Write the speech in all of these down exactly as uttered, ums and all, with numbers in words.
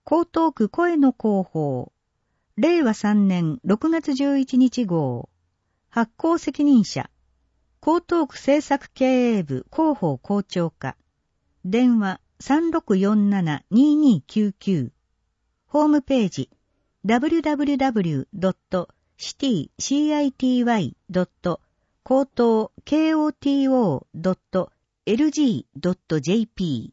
江東区声の広報、れいわさんねんろくがつじゅういちにち号、発行責任者、江東区政策経営部広報校長課、電話 さんろくよんななにーにーきゅうきゅう、ホームページ ダブリュダブリュダブリュードットシティシティドット江東ケーオーティーオードットエルジードットジェーピー。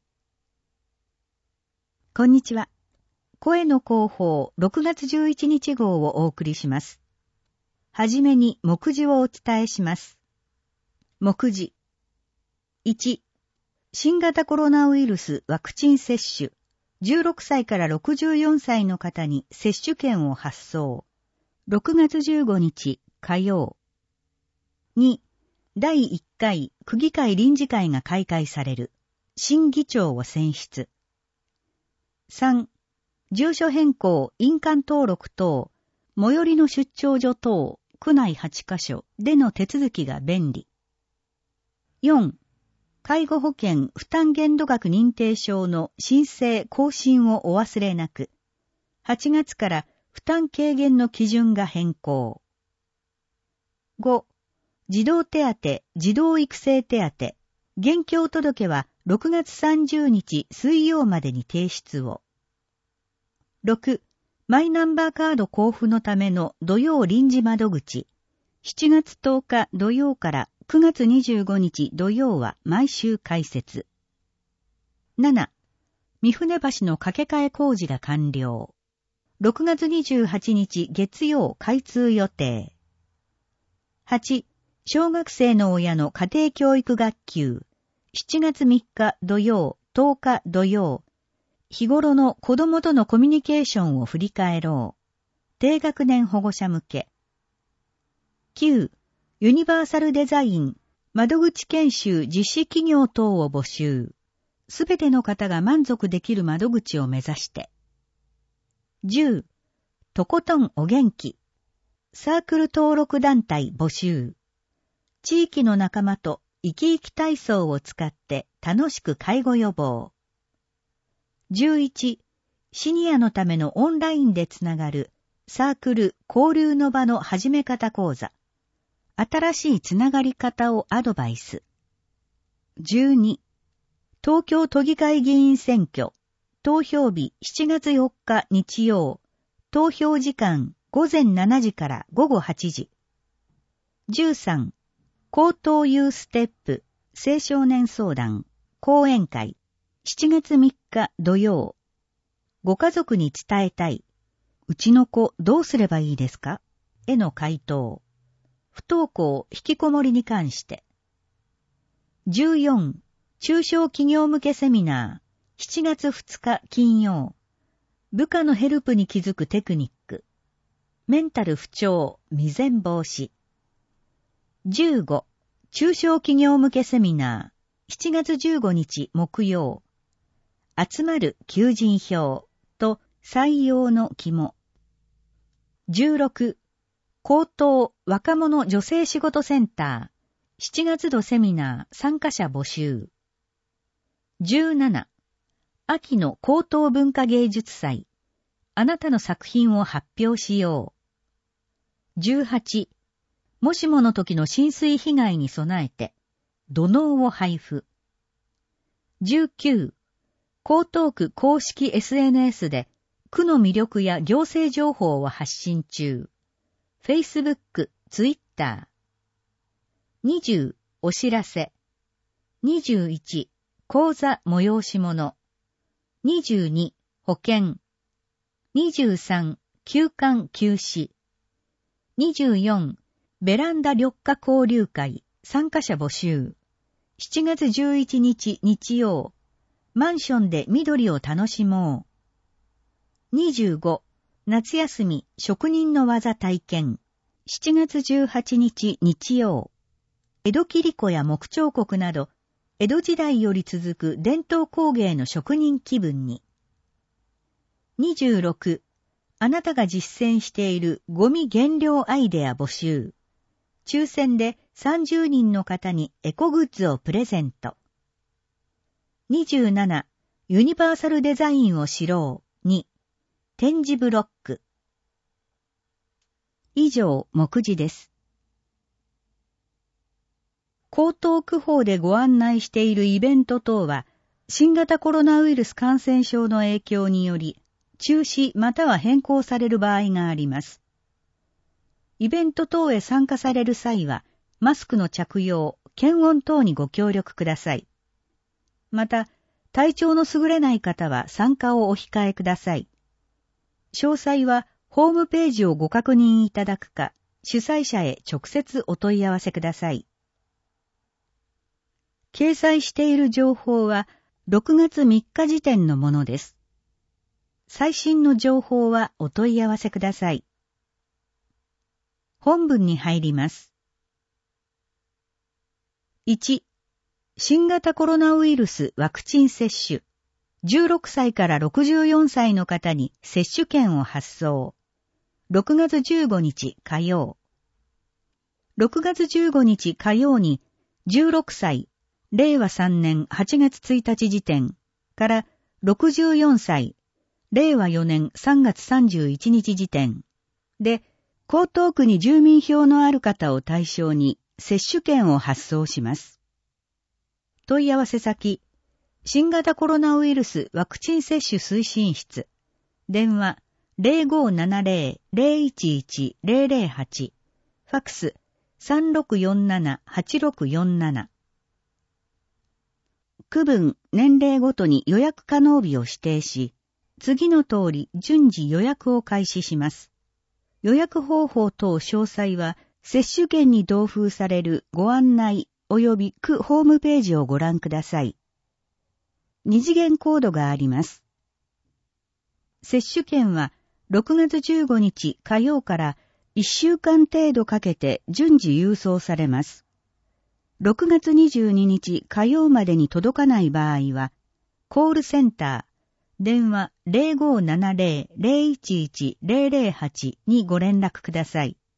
こんにちは。声の広報ろくがつじゅういちにち号をお送りします。はじめに目次をお伝えします。目次いち、新型コロナウイルスワクチン接種、じゅうろくさいからろくじゅうよんさいの方に接種券を発送。ろくがつじゅうごにち火曜。に、だいいっかい区議会臨時会が開会される。新議長を選出。さん、住所変更、印鑑登録等、最寄りの出張所等、区内はちカ所での手続きが便利。よん、介護保険負担限度額認定証の申請更新をお忘れなく。はちがつから負担軽減の基準が変更。ご、児童手当、児童育成手当、現況届はろくがつさんじゅうにち水曜までに提出を。ろく、マイナンバーカード交付のための土曜臨時窓口、しちがつとおか土曜からくがつにじゅうごにち土曜は毎週開設。なな、三船橋の架け替え工事が完了。ろくがつにじゅうはちにち月曜開通予定。はち、小学生の親の家庭教育学級、しちがつみっか土曜、とおか土曜、日頃の子供とのコミュニケーションを振り返ろう。低学年保護者向け。きゅう、ユニバーサルデザイン、窓口研修実施企業等を募集。すべての方が満足できる窓口を目指して。じゅう、とことんお元気。サークル登録団体募集。地域の仲間と生き生き体操を使って楽しく介護予防。じゅういち、シニアのためのオンラインでつながるサークル交流の場の始め方講座。新しいつながり方をアドバイス。じゅうに、東京都議会議員選挙。投票日しちがつよっか日曜。投票時間ごぜんしちじからごごはちじ。じゅうさん、江東ユーステップ青少年相談講演会しちがつみっか土曜。ご家族に伝えたい。うちの子どうすればいいですか？への回答。不登校引きこもりに関して。じゅうよん、中小企業向けセミナーしちがつふつか金曜。部下のヘルプに気づくテクニック。メンタル不調未然防止。じゅうご、中小企業向けセミナーしちがつじゅうごにち木曜。集まる求人票と採用の肝。じゅうろく、江東若者女性仕事センターしちがつ度セミナー参加者募集。じゅうなな、秋の江東文化芸術祭。あなたの作品を発表しよう。じゅうはち、もしもの時の浸水被害に備えて、土のうを配布。じゅうきゅう、江東区公式 エスエヌエス で区の魅力や行政情報を発信中。Facebook、Twitter。にじゅう、お知らせ。にじゅういち、講座催し物。にじゅうに、保険。にじゅうさん、休館休止。にじゅうよん、ベランダ緑化交流会参加者募集。しちがつじゅういちにち日曜。マンションで緑を楽しもう。にじゅうご、夏休み職人の技体験。しちがつじゅうはちにち日曜。江戸切子や木彫刻など、江戸時代より続く伝統工芸の職人気分に。にじゅうろく、あなたが実践しているゴミ減量アイデア募集。抽選でさんじゅうにんの方にエコグッズをプレゼント。にじゅうなな、ユニバーサルデザインを知ろうに点字ブロック。以上、目次です。江東区法でご案内しているイベント等は、新型コロナウイルス感染症の影響により、中止または変更される場合があります。イベント等へ参加される際は、マスクの着用、検温等にご協力ください。また、体調の優れない方は参加をお控えください。詳細は、ホームページをご確認いただくか、主催者へ直接お問い合わせください。掲載している情報は、ろくがつみっか時点のものです。最新の情報はお問い合わせください。本文に入ります。いち、新型コロナウイルスワクチン接種。じゅうろくさいからろくじゅうよんさいの方に接種券を発送。ろくがつじゅうごにち火曜。ろくがつじゅうごにち火曜にじゅうろくさい、れいわさんねんはちがつついたち時点からろくじゅうよんさい、れいわよねんさんがつさんじゅういちにち時点で、江東区に住民票のある方を対象に接種券を発送します。問い合わせ先、新型コロナウイルスワクチン接種推進室、電話 ゼロごーななゼロ ゼロいちいち ゼロゼロはち、ファックス さんろくよんなな はちろくよんなな。区分、年齢ごとに予約可能日を指定し、次の通り順次予約を開始します。予約方法等詳細は、接種券に同封されるご案内及び区ホームページをご覧ください。二次元コードがあります。接種券はろくがつじゅうごにち火曜からいっしゅうかん程度かけて順次郵送されます。ろくがつにじゅうににち火曜までに届かない場合は、コールセンター、電話 ゼロごーななゼロ ゼロいちいち ゼロゼロはち にご連絡ください。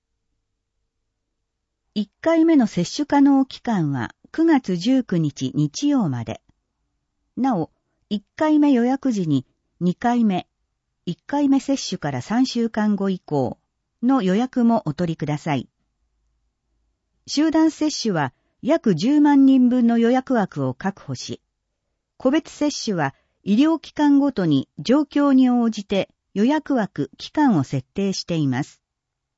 いっかいめの接種可能期間はくがつじゅうくにち日曜まで。なお、いっかいめ予約時ににかいめ、いっかいめ接種からさんしゅうかんご以降の予約もお取りください。集団接種は約じゅうまんにんぶんの予約枠を確保し、個別接種は医療機関ごとに状況に応じて予約枠、期間を設定しています。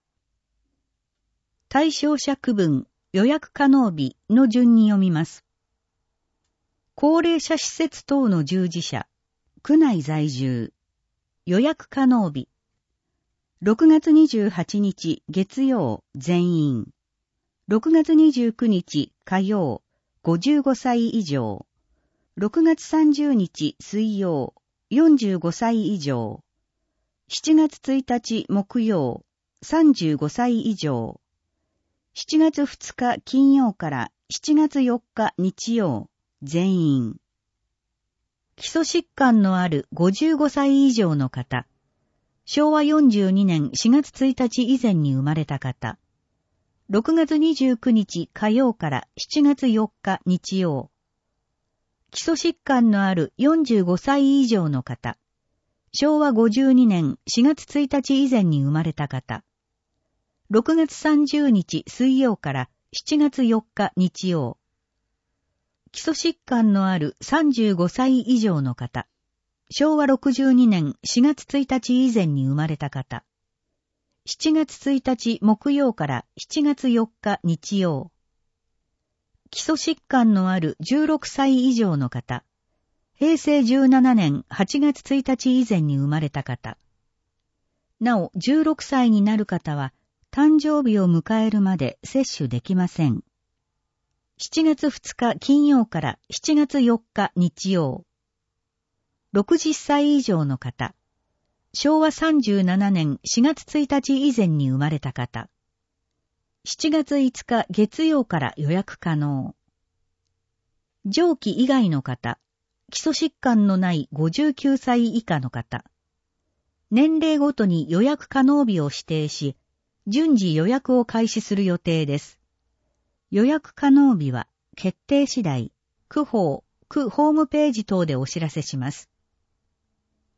対象者区分、予約可能日の順に読みます。高齢者施設等の従事者、区内在住、予約可能日。ろくがつにじゅうはちにち月曜全員。ろくがつにじゅうくにち火曜ごじゅうごさい以上。ろくがつさんじゅうにち水曜よんじゅうごさい以上。しちがつついたち木曜さんじゅうごさい以上。しちがつふつか金曜からしちがつよっか日曜全員。基礎疾患のあるごじゅうごさい以上の方。しょうわよんじゅうにねんしがつついたち以前に生まれた方。ろくがつにじゅうくにち火曜からしちがつよっか日曜。基礎疾患のあるよんじゅうごさい以上の方。しょうわごじゅうにねんしがつついたち以前に生まれた方。ろくがつさんじゅうにち水曜からしちがつよっか日曜。基礎疾患のあるさんじゅうごさい以上の方。しょうわろくじゅうにねんしがつついたち以前に生まれた方。しちがつついたち木曜からしちがつよっか日曜。基礎疾患のあるじゅうろくさい以上の方。へいせいじゅうななねんはちがつついたち以前に生まれた方。なお、じゅうろくさいになる方は、誕生日を迎えるまで接種できません。しちがつふつか金曜からしちがつよっか日曜。ろくじゅっさい以上の方。しょうわさんじゅうななねんしがつついたち以前に生まれた方。しちがついつか月曜から予約可能。上記以外の方。基礎疾患のないごじゅうきゅうさい以下の方。年齢ごとに予約可能日を指定し、順次予約を開始する予定です。予約可能日は決定次第、区法、区ホームページ等でお知らせします。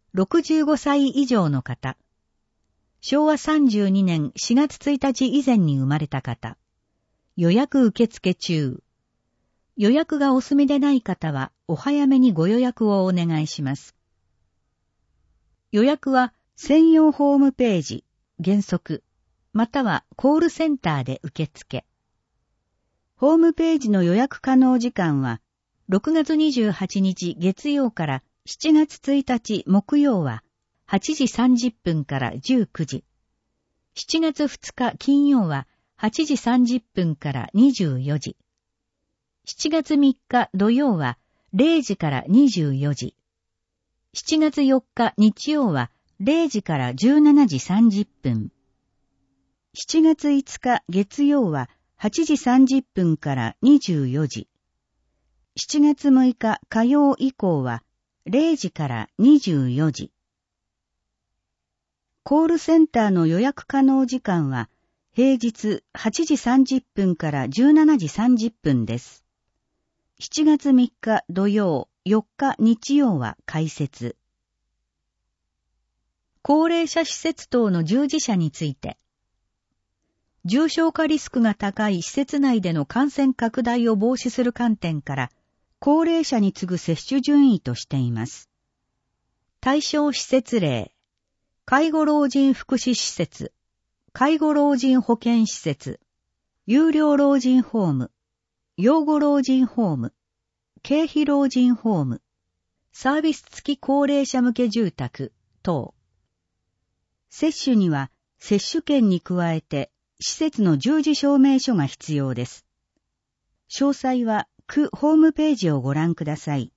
ろくじゅうごさい以上の方、しょうわさんじゅうにねんしがつついたち以前に生まれた方、予約受付中。予約がお済みでない方はお早めにご予約をお願いします。予約は専用ホームページ、原則、またはコールセンターで受付。ホームページの予約可能時間は、ろくがつにじゅうはちにち月曜からしちがつついたち木曜ははちじさんじゅっぷんからじゅうくじ、しちがつふつか金曜ははちじさんじゅっぷんからにじゅうよじ、しちがつみっか土曜はれいじからにじゅうよじ、しちがつよっか日曜はれいじからじゅうしちじさんじゅっぷん、しちがついつか月曜ははちじさんじゅっぷんからにじゅうよじ、しちがつむいか火曜以降はれいじからにじゅうよじ。コールセンターの予約可能時間は平日はちじさんじゅっぷんからじゅうしちじさんじゅっぷんです。しちがつみっか土曜、よっか日曜は開設。高齢者施設等の従事者について、重症化リスクが高い施設内での感染拡大を防止する観点から、高齢者に次ぐ接種順位としています。対象施設例、介護老人福祉施設、介護老人保健施設、有料老人ホーム、養護老人ホーム、経費老人ホーム、サービス付き高齢者向け住宅等。接種には接種券に加えて施設の従事証明書が必要です。詳細は区ホームページをご覧ください。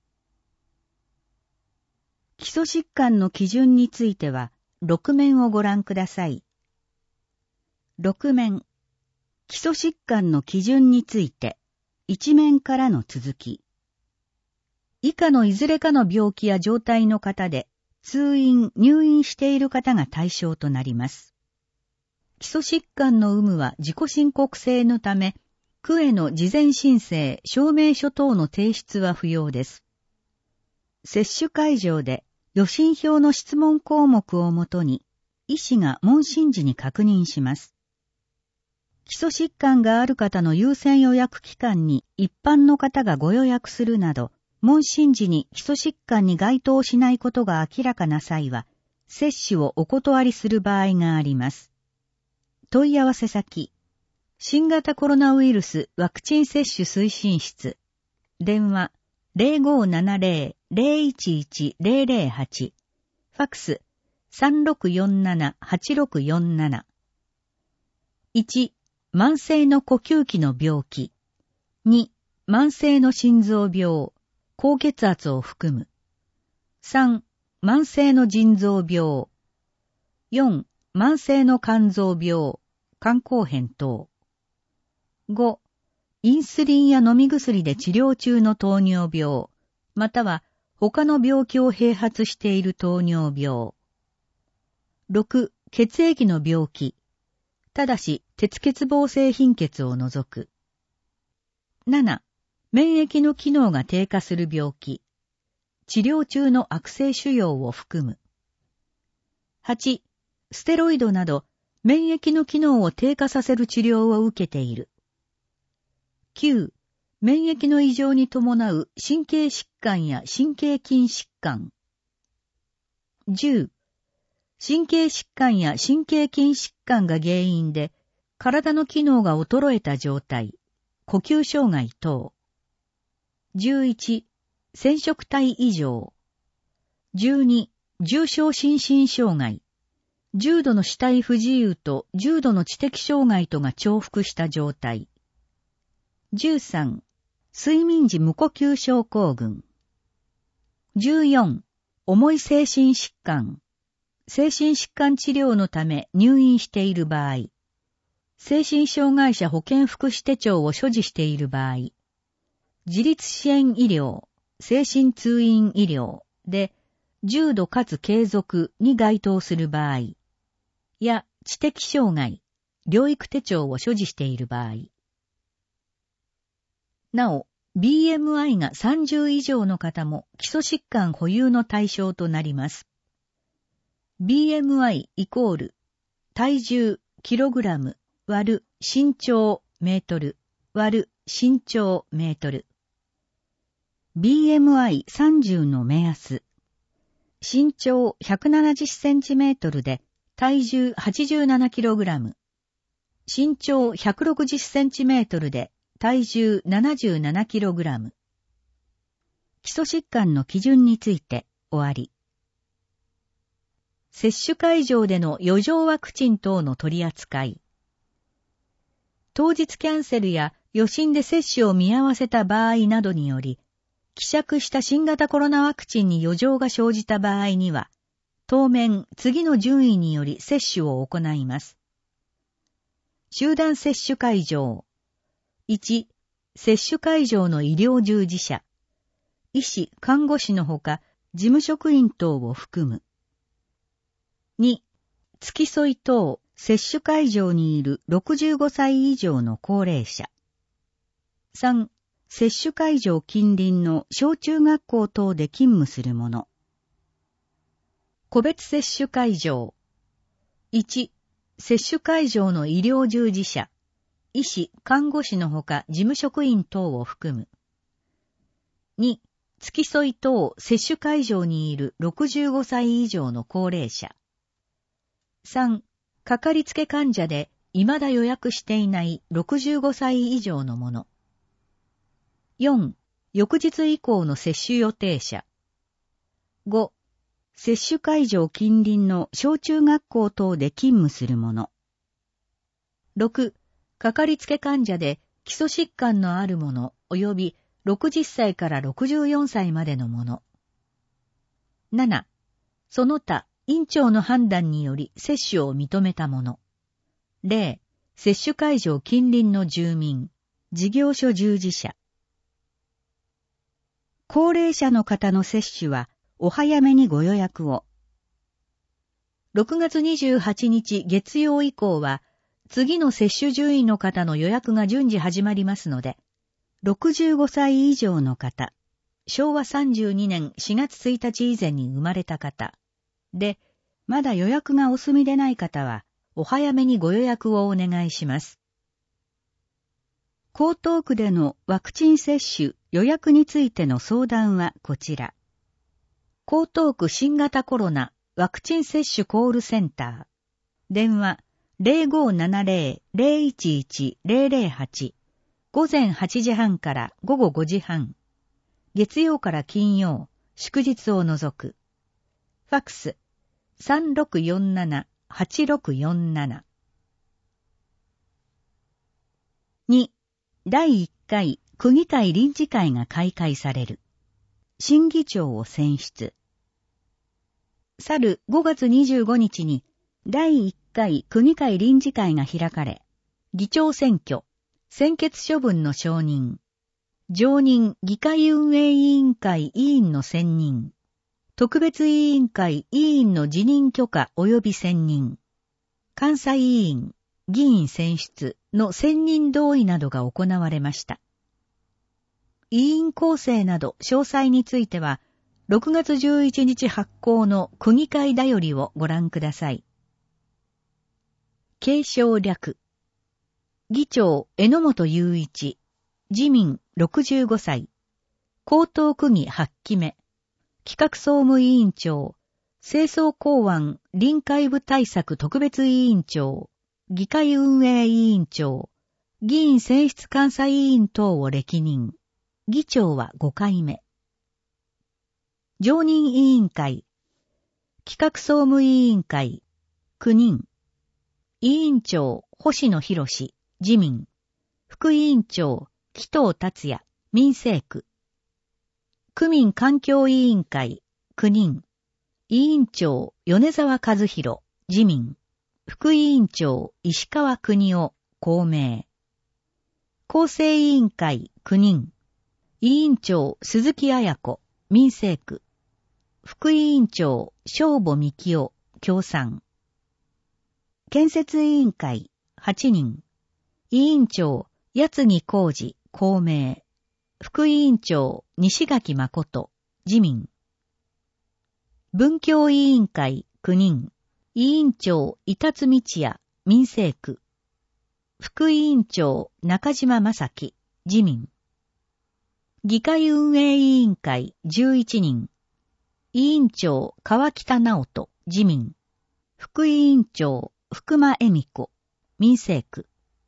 基礎疾患の基準についてはろくめんをご覧ください。ろくめん、基礎疾患の基準についていちめんからの続き。以下のいずれかの病気や状態の方で通院・入院している方が対象となります。基礎疾患の有無は自己申告制のため、区への事前申請、証明書等の提出は不要です。接種会場で予診票の質問項目をもとに、医師が問診時に確認します。基礎疾患がある方の優先予約期間に一般の方がご予約するなど、問診時に基礎疾患に該当しないことが明らかな際は、接種をお断りする場合があります。問い合わせ先、新型コロナウイルスワクチン接種推進室、電話 ゼロごーななゼロ ゼロいちいち ゼロゼロはち、ファックス さんろくよんなな はちろくよんなな。いち、慢性の呼吸器の病気。に、慢性の心臓病、高血圧を含む。さん、慢性の腎臓病。よん、慢性の肝臓病、肝硬変等。ご、インスリンや飲み薬で治療中の糖尿病、または他の病気を併発している糖尿病。ろく、血液の病気、ただし鉄欠乏性貧血を除く。なな、免疫の機能が低下する病気、治療中の悪性腫瘍を含む。はち、ステロイドなど免疫の機能を低下させる治療を受けている。きゅう、免疫の異常に伴う神経疾患や神経筋疾患。じゅう、神経疾患や神経筋疾患が原因で体の機能が衰えた状態、呼吸障害等。じゅういち、染色体異常。じゅうに、重症心身障害。重度の肢体不自由と重度の知的障害とが重複した状態。じゅうさん、睡眠時無呼吸症候群。じゅうよん、重い精神疾患。精神疾患治療のため入院している場合。精神障害者保健福祉手帳を所持している場合。自立支援医療、精神通院医療で重度かつ継続に該当する場合。や知的障害、療育手帳を所持している場合。なお、ビーエムアイ がさんじゅう以上の方も基礎疾患保有の対象となります。 ビーエムアイ イコール体重キログラム割る身長メートル割る身長メートル。ビーエムアイさんじゅう の目安。身長ひゃくななじゅっセンチメートルで体重はちじゅうななキログラム。身長ひゃくろくじゅっセンチメートルで体重ななじゅうななキログラム。基礎疾患の基準について終わり。接種会場での余剰ワクチン等の取り扱い。当日キャンセルや余震で接種を見合わせた場合などにより、希釈した新型コロナワクチンに余剰が生じた場合には、当面次の順位により接種を行います。集団接種会場。いち、接種会場の医療従事者。医師、看護師のほか、事務職員等を含む。に、付き添い等、接種会場にいるろくじゅうごさい以上の高齢者。さん、接種会場近隣の小中学校等で勤務する者。個別接種会場。いち、接種会場の医療従事者、医師、看護師のほか事務職員等を含む。に、付き添い等接種会場にいるろくじゅうごさい以上の高齢者。さん、かかりつけ患者で未だ予約していないろくじゅうごさい以上の者。よん、翌日以降の接種予定者。ご、接種会場近隣の小中学校等で勤務する者。ろく、かかりつけ患者で基礎疾患のある者及びろくじゅっさいからろくじゅうよんさいまでの者。なな、その他、院長の判断により接種を認めた者。れい、接種会場近隣の住民、事業所従事者。高齢者の方の接種はお早めにご予約を。ろくがつにじゅうはちにち月曜以降は、次の接種順位の方の予約が順次始まりますので、ろくじゅうごさい以上の方、しょうわさんじゅうにねんしがつついたち以前に生まれた方、で、まだ予約がお済みでない方は、お早めにご予約をお願いします。江東区でのワクチン接種予約についての相談はこちら。江東区新型コロナワクチン接種コールセンター。電話 ゼロごーななゼロ ゼロいちいち ゼロゼロはち。午前はちじはんから午後ごじはん。月曜から金曜、祝日を除く。ファックス さんろくよんなな はちろくよんなな。に、だいいっかい区議会臨時会が開会される。新議長を選出。去るごがつにじゅうごにちにだいいっかい区議会臨時会が開かれ、議長選挙、専決処分の承認、常任議会運営委員会委員の選任、特別委員会委員の辞任許可及び選任、監査委員、議員選出の選任同意などが行われました。委員構成など詳細については、ろくがつじゅういちにち発行の区議会だよりをご覧ください。継承略。議長、榎本雄一。自民、ろくじゅうごさい。江東区議はちきめ。企画総務委員長。清掃公安臨海部対策特別委員長。議会運営委員長。議員選出監査委員等を歴任。議長はごかいめ。常任委員会。企画総務委員会。きゅうにん。委員長、星野博士、自民。副委員長、紀藤達也、民政区。区民環境委員会、きゅうにん。委員長、米沢和弘、自民。副委員長、石川邦夫、公明。構成委員会、きゅうにん。委員長、鈴木彩子、民政区。副委員長、正母幹夫、共産。建設委員会、はちにん。委員長、八木浩二、公明。副委員長、西垣誠、自民。文教委員会、きゅうにん。 委員長板津道也、民政区。副委員長中島正樹、自民。議会運営委員会じゅういちにん。委員長川北直人、自民。副委員長福間恵美子、民政区。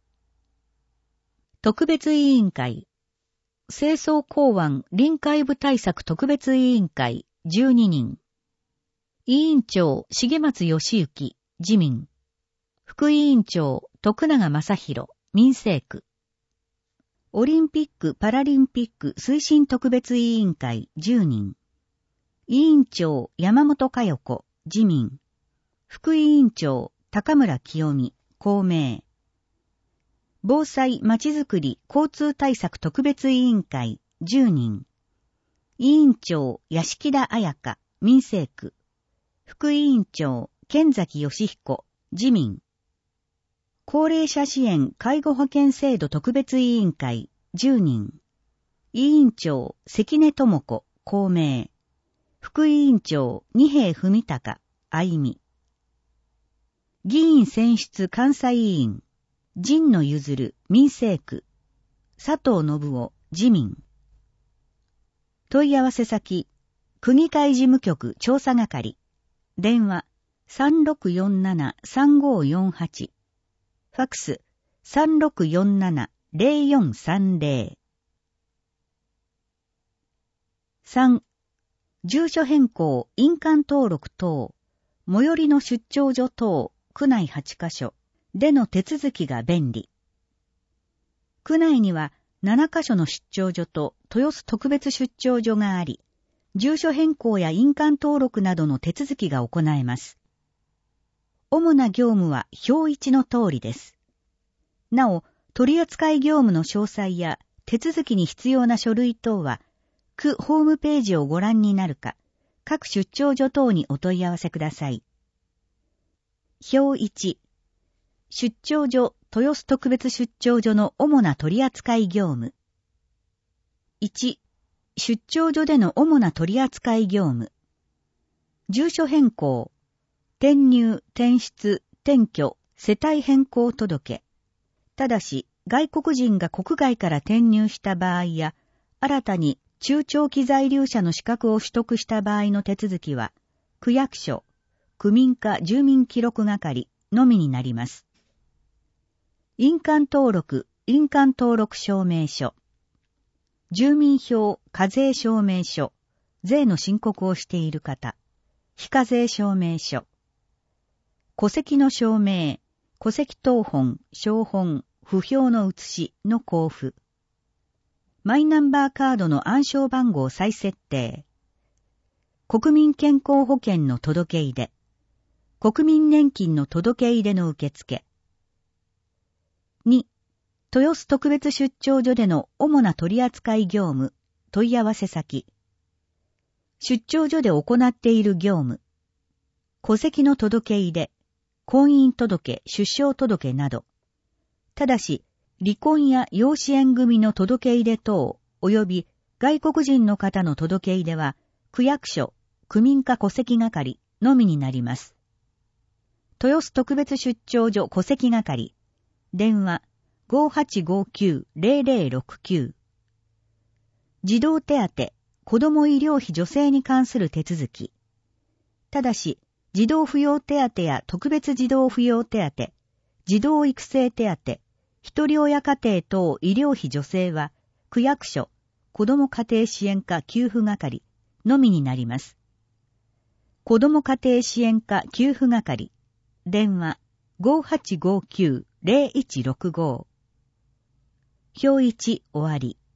特別委員会。清掃公安臨海部対策特別委員会じゅうににん。委員長重松義行、自民。副委員長徳永正弘、民政区。オリンピック・パラリンピック推進特別委員会じゅうにん。委員長山本佳代子、自民。副委員長高村清美、公明。防災まちづくり交通対策特別委員会じゅうにん。委員長屋敷田彩香、民政区。副委員長剣崎義彦、自民。高齢者支援介護保険制度特別委員会じゅうにん。委員長関根智子、公明。副委員長二瓶文隆、愛美。議員選出監査委員神野譲、民政区。佐藤信夫、自民。問い合わせ先、区議会事務局調査係。電話 さんろくよんななさんごよんはち。ファックス さんろくよんななゼロよんさんゼロ。さん. 住所変更、印鑑登録等、最寄りの出張所等、区内はちカ所での手続きが便利。区内にはななカ所の出張所と豊洲特別出張所があり、住所変更や印鑑登録などの手続きが行えます。主な業務は表一の通りです。なお、取扱業務の詳細や手続きに必要な書類等は、区ホームページをご覧になるか、各出張所等にお問い合わせください。表いち、出張所、豊洲特別出張所の主な取扱業務。いち、出張所での主な取扱業務。住所変更、転入、転出、転居、世帯変更届。ただし、外国人が国外から転入した場合や、新たに中長期在留者の資格を取得した場合の手続きは、区役所、区民課住民記録係のみになります。印鑑登録、印鑑登録証明書。住民票、課税証明書、税の申告をしている方、非課税証明書。戸籍の証明、戸籍謄本、証本、不評の写しの交付。マイナンバーカードの暗証番号再設定。国民健康保険の届け出で。国民年金の届け出での受付。に. 豊洲特別出張所での主な取扱業務、問い合わせ先。出張所で行っている業務。戸籍の届け出、婚姻届、出生届など。ただし、離婚や養子縁組の届け出等、及び外国人の方の届け出は、区役所、区民課戸籍係のみになります。豊洲特別出張所戸籍係。電話 ごはちごきゅうゼロゼロろくきゅう。児童手当、子ども医療費助成に関する手続き。ただし、児童扶養手当や特別児童扶養手当、児童育成手当、一人親家庭等医療費助成は、区役所、子ども家庭支援課給付係のみになります。子ども家庭支援課給付係。電話 ごはちごきゅうゼロいちろくご。表いち終わり。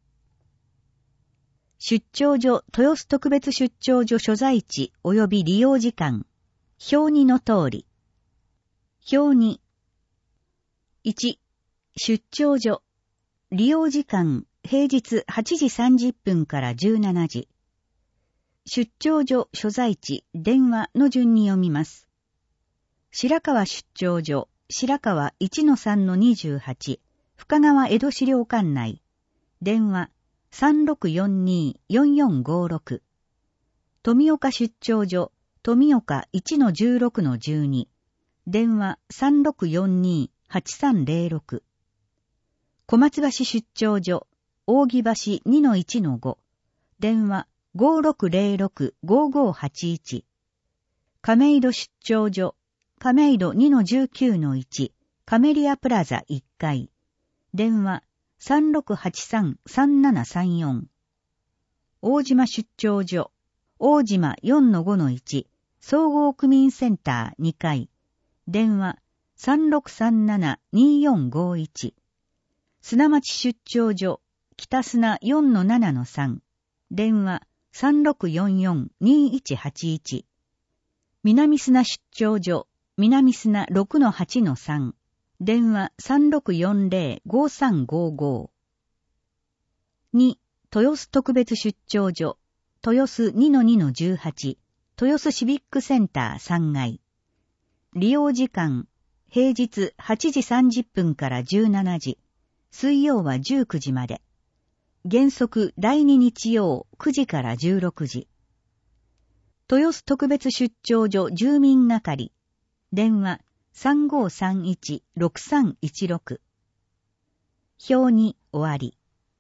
出張所、豊洲特別出張所所在地及び利用時間。表にの通り。表に。いち. 出張所。利用時間、平日はちじさんじゅっぷんからじゅうしちじ。出張所、所在地、電話の順に読みます。白川出張所、白川 いちのさんのにじゅうはち、深川江戸資料館内。電話 さんろくよんに よんよんごろく。富岡出張所、 富岡 いちのじゅうろくのじゅうに、電話 さんろくよんにーはちさんぜろろく。小松橋出張所、扇橋 にのいちのご、電話 ごろくぜろろくごごはちいち。亀戸出張所、亀戸 にのじゅうきゅうのいち、カメリアプラザいっかい、電話 さんろくはちさんさんななさんよん。大島出張所、大島 よんのごのいち、総合区民センターにかい、電話 さんろくさんななによんごいち。砂町出張所、北砂 よんのななのさん、電話 さんろくよんよんにいちはちいち。南砂出張所、南砂 ろくのはちのさん、電話 さんろくよんぜろごさんごご。に、豊洲特別出張所、豊洲 にのにのじゅうはち、豊洲シビックセンターさんがい。利用時間、平日はちじさんじゅっぷんからじゅうしちじ、水曜はじゅうくじまで。原則だいに日曜くじからじゅうろくじ。豊洲特別出張所住民係、電話 さんごさんいちろくさんいちろく。表に終わり。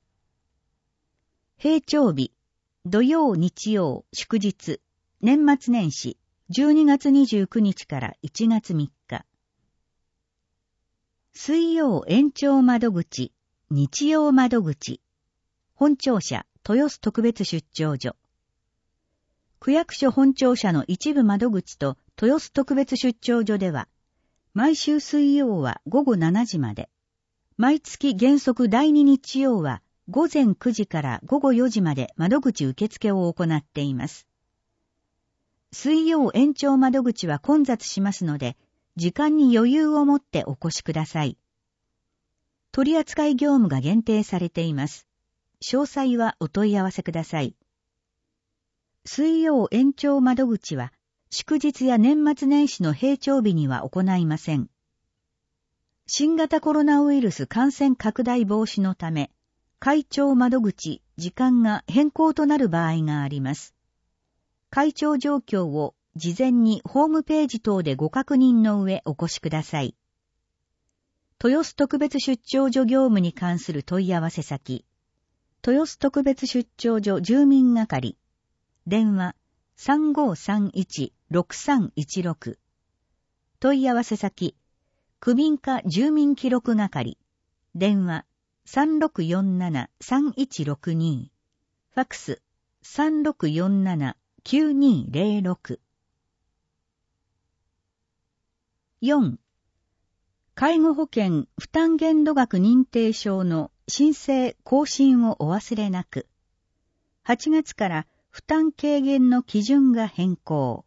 平長日、土曜日曜祝日、年末年始、じゅうにがつにじゅうくにちからいちがつみっか。水曜延長窓口、日曜窓口、本庁舎、豊洲特別出張所。区役所本庁舎の一部窓口と豊洲特別出張所では、毎週水曜はごごしちじまで、毎月原則だいに日曜はごぜんくじからごごよじまで窓口受付を行っています。水曜延長窓口は混雑しますので、時間に余裕を持ってお越しください。取扱業務が限定されています。詳細はお問い合わせください。水曜延長窓口は、祝日や年末年始の平長日には行いません。新型コロナウイルス感染拡大防止のため、開庁窓口、時間が変更となる場合があります。開庁状況を事前にホームページ等でご確認の上お越しください。豊洲特別出張所業務に関する問い合わせ先、豊洲特別出張所住民係、電話 さんごさんいちろくさんいちろく。問い合わせ先、区民課住民記録係、電話 さんろくよんななさんいちろくに。ファックス さんろくよんななきゅうにぜろろく。よん. 介護保険負担限度額認定証の申請更新をお忘れなく。はちがつから負担軽減の基準が変更。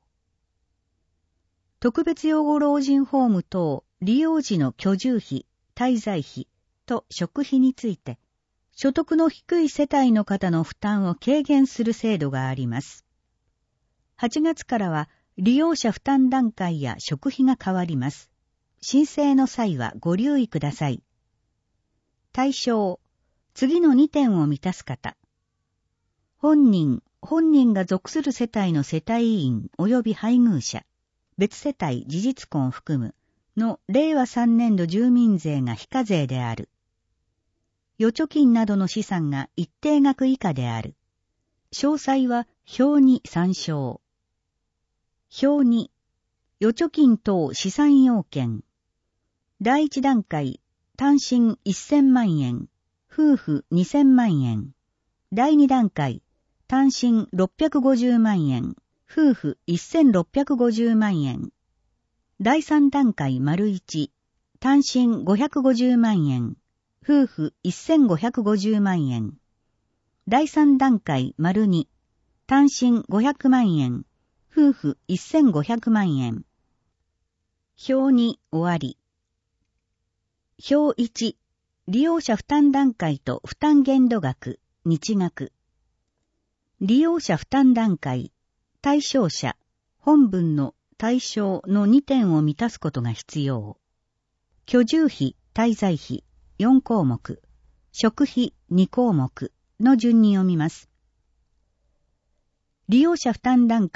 特別養護老人ホーム等利用時の居住費、滞在費と食費について、所得の低い世帯の方の負担を軽減する制度があります。はちがつからは利用者負担段階や食費が変わります。申請の際はご留意ください。対象、次のにてんを満たす方。本人、本人が属する世帯の世帯員及び配偶者、別世帯事実婚を含むのれいわさんねんど住民税が非課税である。預貯金などの資産が一定額以下である。詳細は表に参照。表に、預貯金等資産要件。第一段階、単身せんまんえん、夫婦にせんまんえん。第二段階、単身ろっぴゃくごじゅうまんえん、夫婦せんろっぴゃくごじゅうまんえん。第三段階丸いち、単身ごひゃくごじゅうまんえん、夫婦せんごひゃくごじゅうまんえん。第三段階丸に、単身ごひゃくまんえん、夫婦せんごひゃくまんえん。表に終わり。表いち、利用者負担段階と負担限度額、日額。利用者負担段階、対象者、本文の対象のにてんを満たすことが必要。居住費、滞在費、よんこうもく、食費にこうもくの順に読みます。利用者負担段階、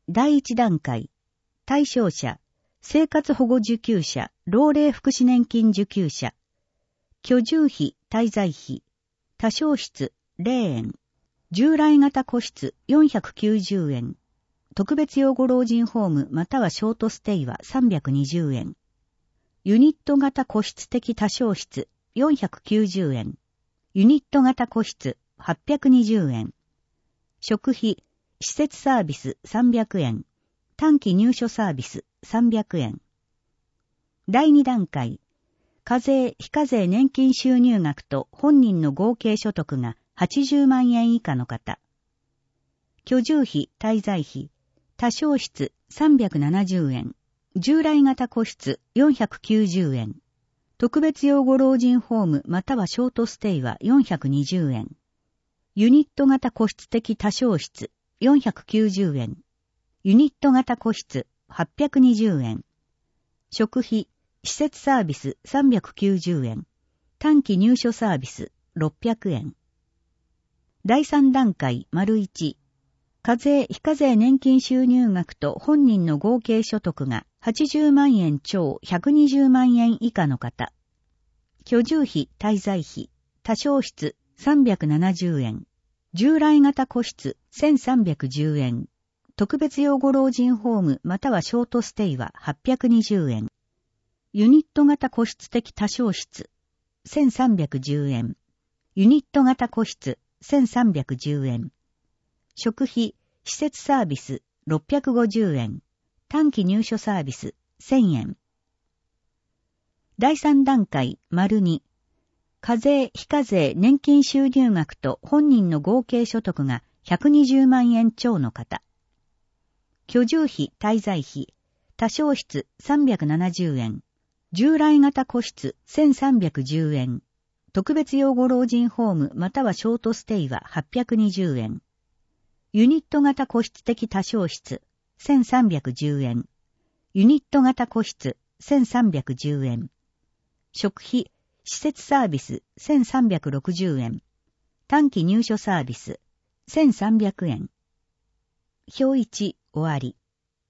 だいいち段階、対象者、生活保護受給者、老齢福祉年金受給者、居住費、滞在費、多床室ゼロえん、従来型個室よんひゃくきゅうじゅうえん、特別養護老人ホームまたはショートステイはさんびゃくにじゅうえん、ユニット型個室的多床室よんひゃくきゅうじゅうえん、ユニット型個室はっぴゃくにじゅうえん、食費、施設サービスさんびゃくえん、短期入所サービスさんびゃくえん。だいに段階、課税・非課税年金収入額と本人の合計所得がはちじゅうまんえん以下の方。居住費・滞在費、多床室さんびゃくななじゅうえん、従来型個室よんひゃくきゅうじゅうえん、特別養護老人ホームまたはショートステイはよんひゃくにじゅうえん、ユニット型個室的多床室よんひゃくきゅうじゅうえん、ユニット型個室はっぴゃくにじゅうえん、食費、施設サービスさんびゃくきゅうじゅうえん、短期入所サービスろっぴゃくえん。だいさん段階、丸いち、課税・非課税年金収入額と本人の合計所得がはちじゅうまんえん超ひゃくにじゅうまんえん以下の方。居住費・滞在費、多床室さんびゃくななじゅうえん、従来型個室せんさんびゃくじゅうえん、特別養護老人ホームまたはショートステイははっぴゃくにじゅうえん、ユニット型個室的多床室せんさんびゃくじゅうえん、ユニット型個室せんさんびゃくじゅうえん、食費、施設サービスろっぴゃくごじゅうえん、短期入所サービスせんえん。だいさん段階、丸に、課税・非課税年金収入額と本人の合計所得がひゃくにじゅうまんえん超の方。居住費・滞在費、多床室さんびゃくななじゅうえん、従来型個室せんさんびゃくじゅうえん、特別養護老人ホームまたはショートステイははっぴゃくにじゅうえん、ユニット型個室的多床室せんさんびゃくじゅうえん、ユニット型個室せんさんびゃくじゅうえん、食費、施設サービスせんさんびゃくろくじゅうえん、短期入所サービスせんさんびゃくえん。表いち終わり。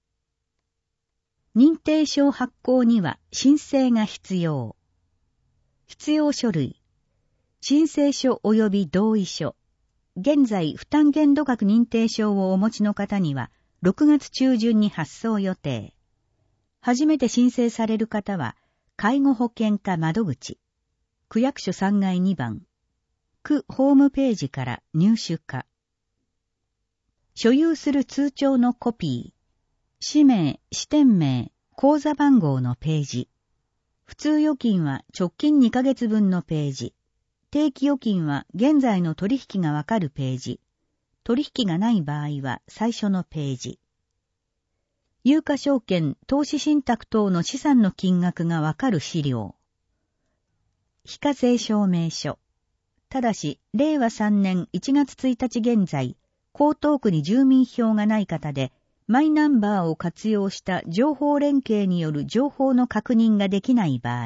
認定証発行には申請が必要。必要書類。申請書及び同意書。現在負担限度額認定証をお持ちの方にはろくがつ中旬に発送予定。初めて申請される方は介護保険課窓口、区役所さんがいにばん、区ホームページから入手可。所有する通帳のコピー、氏名、支店名、口座番号のページ。普通預金は直近にかげつぶんのページ。定期預金は現在の取引がわかるページ。取引がない場合は最初のページ。有価証券、投資信託等の資産の金額がわかる資料。非課税証明書。ただし、れいわさんねんいちがつついたち現在、江東区に住民票がない方で、マイナンバーを活用した情報連携による情報の確認ができない場合。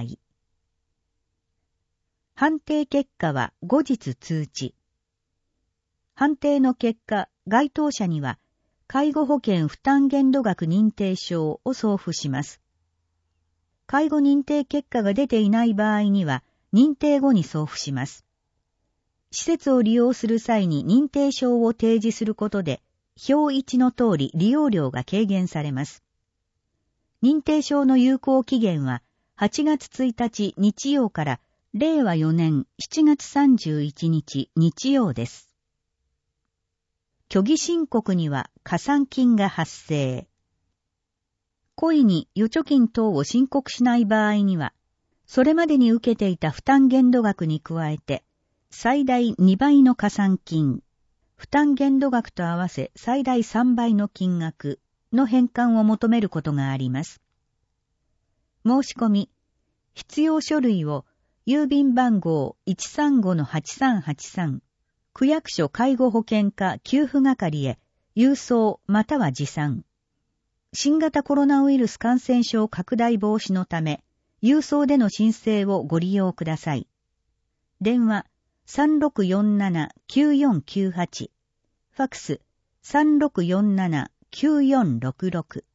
判定結果は後日通知。判定の結果、該当者には、介護保険負担限度額認定証を送付します。介護認定結果が出ていない場合には、認定後に送付します。施設を利用する際に認定証を提示することで、表いちの通り利用料が軽減されます。認定証の有効期限ははちがつついたち日曜かられいわよねんしちがつさんじゅういちにち日曜です。虚偽申告には加算金が発生。故意に預貯金等を申告しない場合には、それまでに受けていた負担限度額に加えて、最大にばいの加算金、負担限度額と合わせ最大さんばいの金額の返還を求めることがあります。申し込み、必要書類を郵便番号 いちさんごのはちさんはちさん、区役所介護保険課給付係へ郵送または持参。新型コロナウイルス感染症拡大防止のため、郵送での申請をご利用ください。電話さんろくよんななきゅうよんきゅうはち、ファクスさんろくよんななきゅうよんろくろく。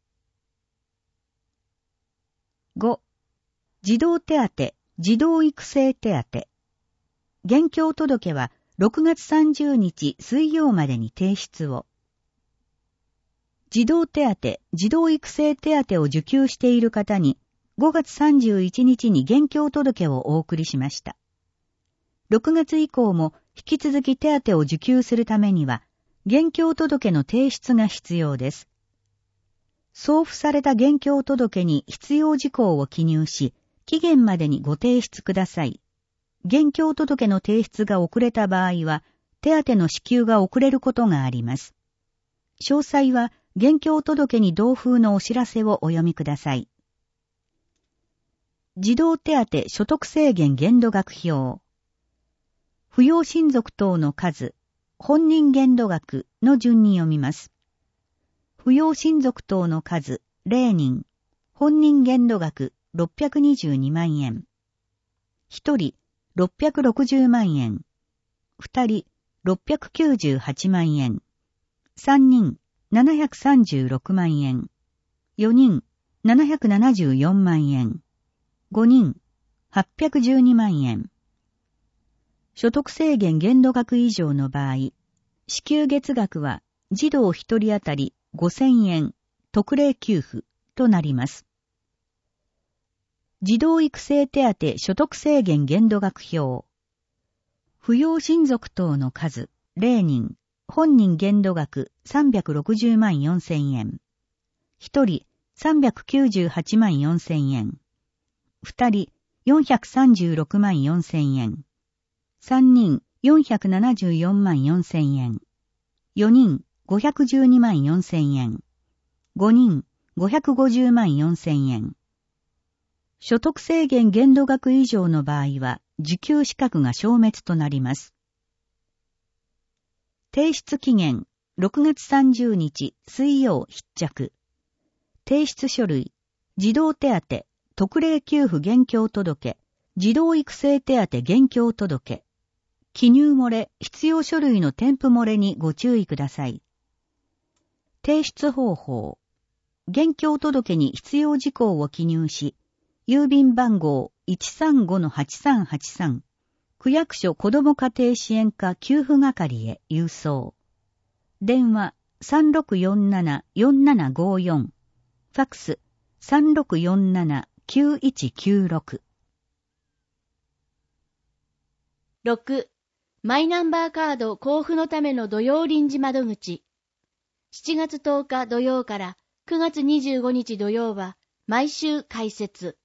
ご、児童手当、児童育成手当。現況届はろくがつさんじゅうにち水曜までに提出を。児童手当、児童育成手当を受給している方にごがつさんじゅういちにちに現況届をお送りしました。ろくがつ以降も引き続き手当を受給するためには、現況届の提出が必要です。送付された現況届に必要事項を記入し、期限までにご提出ください。現況届の提出が遅れた場合は、手当の支給が遅れることがあります。詳細は、現況届に同封のお知らせをお読みください。児童手当所得制限限度額表。扶養親族等の数、本人限度額の順に読みます。扶養親族等の数、れいにん、本人限度額ろっぴゃくにじゅうにまんえん。ひとりろっぴゃくろくじゅうまんえん。ふたりろっぴゃくきゅうじゅうはちまんえん。さんにんななひゃくさんじゅうろくまんえん。よにんななひゃくななじゅうよんまんえん。ごにんはっぴゃくじゅうにまんえん。所得制限限度額以上の場合、支給月額は児童ひとり当たりごせんえん特例給付となります。児童育成手当所得制限限度額表。扶養親族等の数れいにん、本人限度額さんびゃくろくじゅうまんよんせんえん。ひとりさんびゃくきゅうじゅうはちまんよんせんえん。ふたりよんひゃくさんじゅうろくまんよんせんえん。さんにんよんひゃくななじゅうよんまんよんせんえん。よにんごひゃくじゅうにまんよんせんえん。ごにんごひゃくごじゅうまんよんせんえん。所得制限限度額以上の場合は受給資格が消滅となります。提出期限ろくがつさんじゅうにち水曜必着。提出書類、児童手当、特例給付現況届、児童育成手当現況届、記入漏れ、必要書類の添付漏れにご注意ください。提出方法。現況届に必要事項を記入し、郵便番号 いちさんごのはちさんはちさん、区役所子ども家庭支援課給付係へ郵送。電話 さんろくよんななよんななごよん、ファックス さんろくよんななきゅういちきゅうろく。 ろく. マイナンバーカード交付のための土曜臨時窓口。しちがつとおか土曜からくがつにじゅうごにち土曜は毎週開設。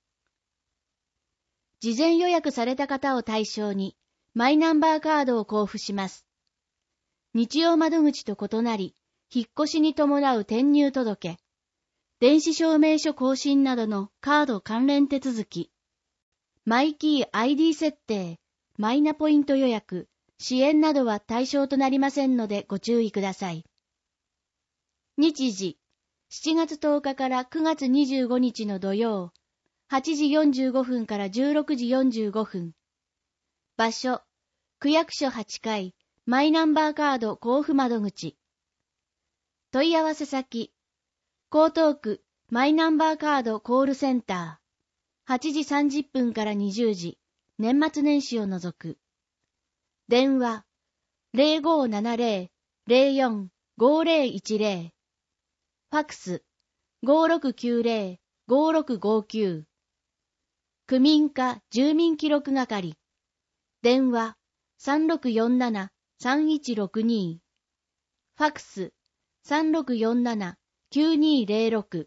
事前予約された方を対象にマイナンバーカードを交付します。日曜窓口と異なり、引っ越しに伴う転入届、電子証明書更新などのカード関連手続き、マイキー アイディー 設定、マイナポイント予約、支援などは対象となりませんのでご注意ください。日時、しちがつとおかからくがつにじゅうごにちの土曜、はちじよんじゅうごふんからじゅうろくじよんじゅうごふん。場所、区役所はちかい、マイナンバーカード交付窓口。問い合わせ先、江東区マイナンバーカードコールセンター、はちじさんじゅっぷんからにじゅうじ、年末年始を除く。電話、ゼロごーななゼロ ゼロよん ごゼロいちゼロ。ファックス、ごろくきゅうゼロ ごろくごきゅう。区民課住民記録係。電話、さんろくよんなな さんいちろくに。ファックス、さんろくよんなな きゅうにゼロろく。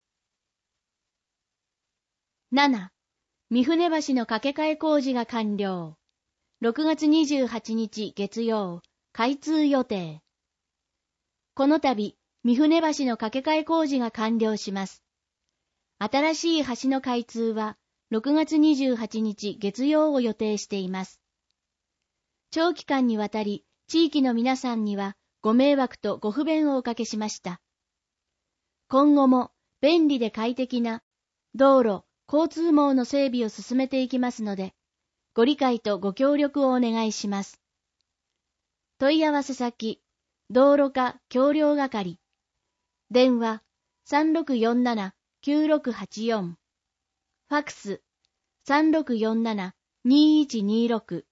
なな. 三船橋の架け替え工事が完了。ろくがつにじゅうはちにち月曜、開通予定。この度、三船橋の架け替え工事が完了します。新しい橋の開通は、ろくがつにじゅうはちにち月曜を予定しています。長期間にわたり、地域の皆さんにはご迷惑とご不便をおかけしました。今後も便利で快適な道路、交通網の整備を進めていきますので、ご理解とご協力をお願いします。問い合わせ先、道路課橋梁係、 電話 さんろくよんななきゅうろくはちよん。ファックス さんろくよんななにいちにろく。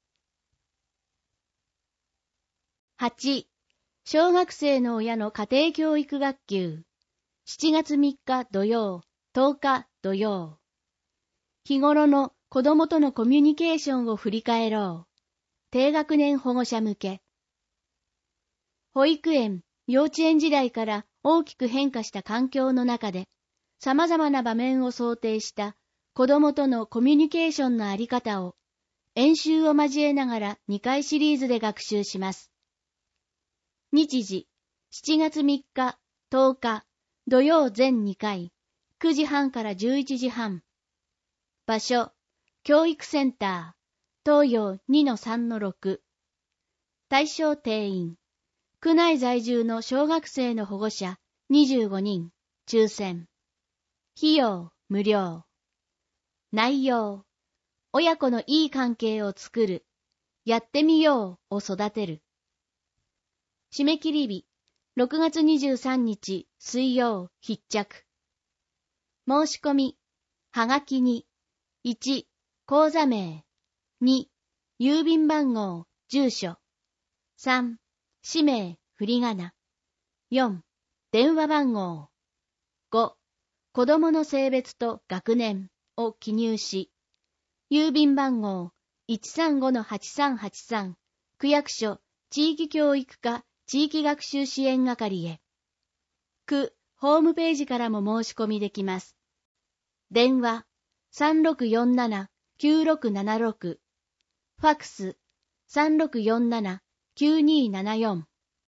はち. 小学生の親の家庭教育学級。しちがつみっか土曜、とおか土曜。日頃の子供とのコミュニケーションを振り返ろう。低学年保護者向け。保育園、幼稚園時代から大きく変化した環境の中で、様々な場面を想定した子供とのコミュニケーションのあり方を、演習を交えながらにかいシリーズで学習します。日時、しちがつみっか、とおか、土曜全にかい、くじはんからじゅういちじはん。場所、教育センター、東洋 にのさんのろく。対象定員、区内在住の小学生の保護者にじゅうごにん、抽選。費用、無料。内容、親子のいい関係を作る、やってみようを育てる。締め切り日、ろくがつにじゅうさんにち水曜必着。申し込み、はがきに、いち、口座名、に、郵便番号、住所、さん、氏名、振り仮名、よん、電話番号、ご、子供の性別と学年を記入し、郵便番号 いちさんごのはちさんはちさん 区役所地域教育課地域学習支援係へ。区ホームページからも申し込みできます。電話 さんろくよんななきゅうろくななろく。ファックス さんろくよんななきゅうにななよん。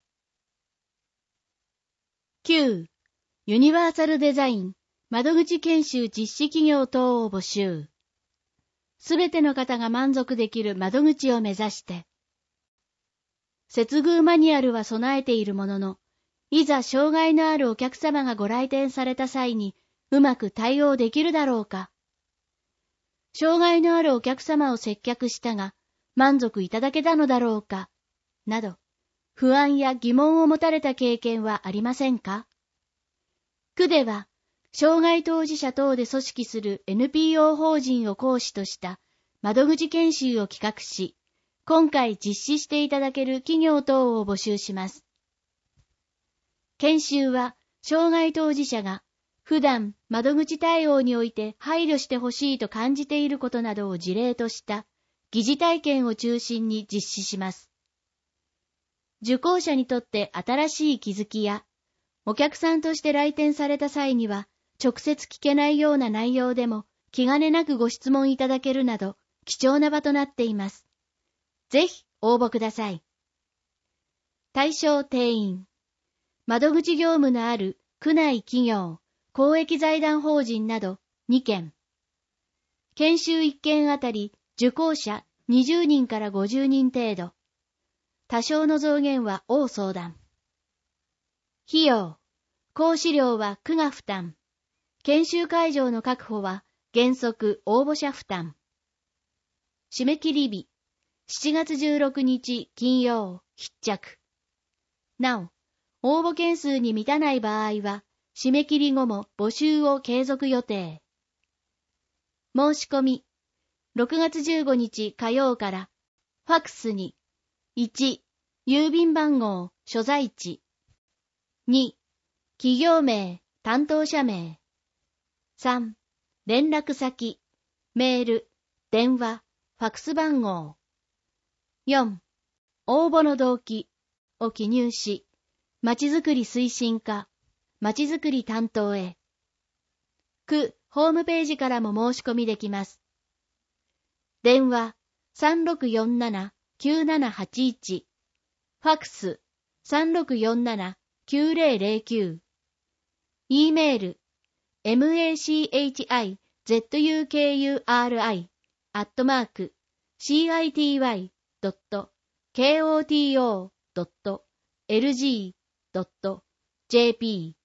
きゅう. ユニバーサルデザイン窓口研修実施企業等を募集。すべての方が満足できる窓口を目指して。接遇マニュアルは備えているものの、いざ障害のあるお客様がご来店された際にうまく対応できるだろうか。障害のあるお客様を接客したが満足いただけたのだろうか、など、不安や疑問を持たれた経験はありませんか？区では、障害当事者等で組織する エヌピーオー 法人を講師とした窓口研修を企画し、今回実施していただける企業等を募集します。研修は、障害当事者が普段窓口対応において配慮してほしいと感じていることなどを事例とした疑似体験を中心に実施します。受講者にとって新しい気づきや、お客さんとして来店された際には、直接聞けないような内容でも気兼ねなくご質問いただけるなど、貴重な場となっています。ぜひ応募ください。対象定員。窓口業務のある区内企業、公益財団法人などにけん。研修いっけんあたり受講者にじゅうにんからごじゅうにん程度。多少の増減は応相談。費用。講師料は区が負担。研修会場の確保は原則応募者負担。締め切り日。しちがつじゅうろくにち金曜必着。なお、応募件数に満たない場合は、締め切り後も募集を継続予定。申し込み。ろくがつじゅうごにち火曜から、ファックスに、いち、郵便番号、所在地。に、企業名、担当者名。さん、連絡先、メール、電話、ファックス番号。よん、応募の動機を記入し、まちづくり推進課、まちづくり担当へ。区ホームページからも申し込みできます。電話 さんろくよんななきゅうななはちいち。ファックス さんろくよんななきゅうぜろぜろきゅう。E メール マチズクリ アットマーク シーアイティーワイドットコトドットエルジードットジェーピー。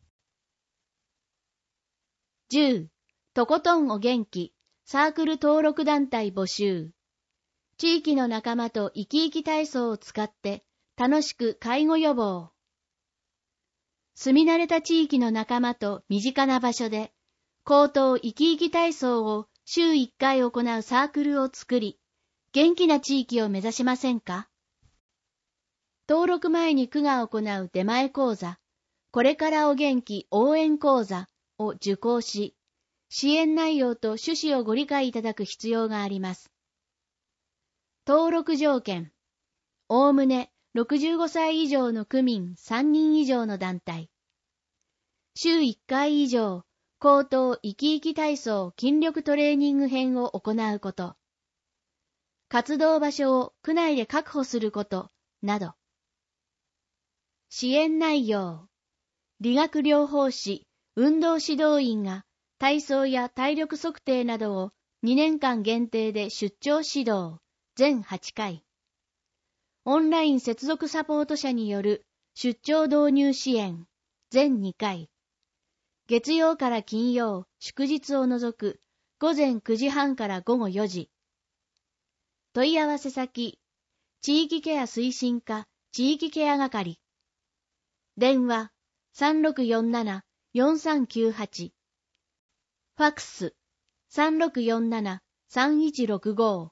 じゅう. とことんお元気サークル登録団体募集。地域の仲間と生き生き体操を使って楽しく介護予防。 住み慣れた地域の仲間と身近な場所で、口頭生き生き体操を週いっかい行うサークルを作り、元気な地域を目指しませんか？登録前に区が行う出前講座、これからお元気応援講座を受講し、支援内容と趣旨をご理解いただく必要があります。登録条件、おおむねろくじゅうごさい以上の区民さんにん以上の団体。週いっかい以上、口頭生き生き体操筋力トレーニング編を行うこと。活動場所を区内で確保すること、など。支援内容。理学療法士、運動指導員が体操や体力測定などをにねんかん限定で出張指導、全はちかい。オンライン接続サポート者による出張導入支援、全にかい。月曜から金曜、祝日を除くごぜんくじはんからごごよじ。問い合わせ先、地域ケア推進課地域ケア係。電話さんろくよんななよんさんきゅうはち。ファックスさんろくよんななさんいちろくご。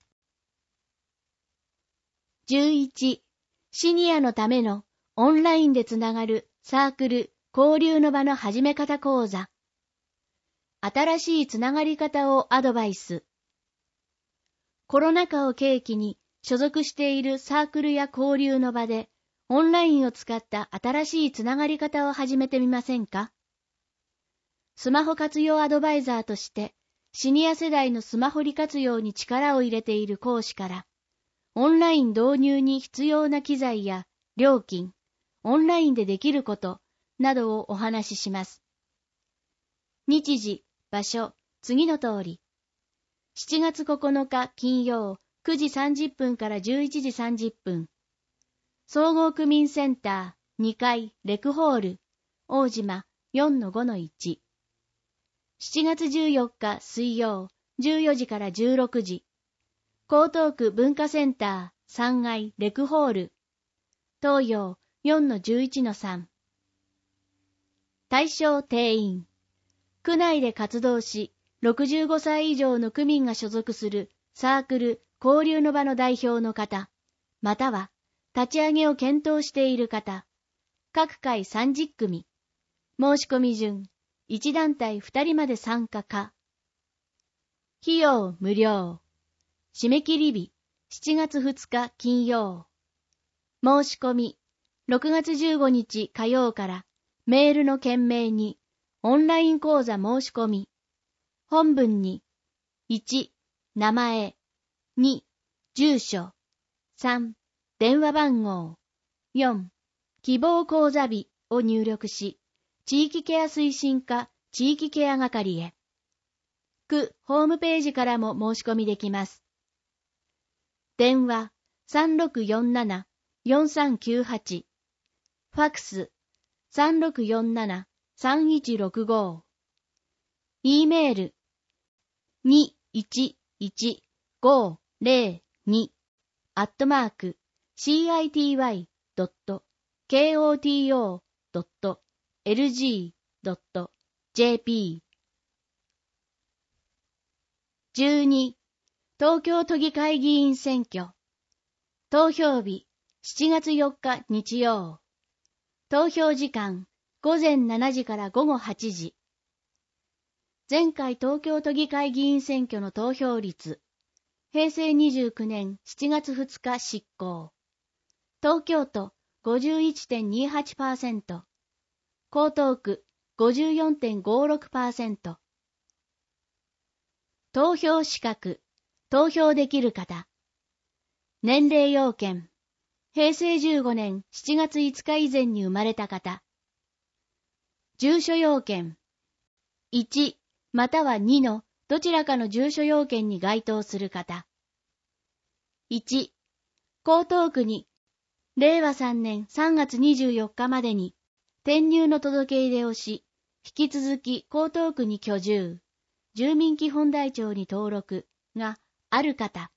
じゅういち. シニアのためのオンラインでつながるサークル交流の場の始め方講座。新しいつながり方をアドバイス。コロナ禍を契機に所属しているサークルや交流の場でオンラインを使った新しいつながり方を始めてみませんか？スマホ活用アドバイザーとしてシニア世代のスマホ利活用に力を入れている講師から、オンライン導入に必要な機材や料金、オンラインでできることなどをお話しします。日時、場所、次の通り。しちがつここのか金曜くじさんじゅっぷんからじゅういちじさんじゅっぷん。総合区民センターにかいレクホール、大島 よんのごのいち。しちがつじゅうよっか水曜じゅうよじからじゅうろくじ。江東区文化センターさんがいレクホール、東洋 よんのじゅういちのさん。対象定員。区内で活動し、ろくじゅうごさい以上の区民が所属するサークル交流の場の代表の方、または立ち上げを検討している方、各回さんじゅっくみ。申し込み順、いち団体ふたりまで参加か。費用無料。締め切り日、しちがつふつか金曜。申し込み、ろくがつじゅうごにち火曜からメールの件名に、オンライン講座申し込み。本文に、いち、名前、に、住所、さん、電話番号、よん、希望講座日を入力し、地域ケア推進課地域ケア係へ。区ホームページからも申し込みできます。電話さんろくよんななよんさんきゅうはち。ファックスさんろくよんななさんいちろくご。E メールにいちいちごぜろにアットマーク シーアイティーワイドットケーオーティーオードットエルジードットジェーピー。じゅうに. 東京都議会議員選挙。投票日しちがつよっか日曜。投票時間ごぜんしちじからごごはちじ。前回東京都議会議員選挙の投票率。へいせいにじゅうきゅうねんしちがつふつか執行。東京都 ごじゅういちてんにはちパーセント。江東区 ごじゅうよんてんごろくパーセント。投票資格、投票できる方。年齢要件。へいせいじゅうごねんしちがついつか以前に生まれた方。住所要件。いちまたはにのどちらかの住所要件に該当する方。いち、江東区に、れいわさんねんさんがつにじゅうよっかまでに、転入の届け入れをし、引き続き江東区に居住、住民基本台帳に登録がある方。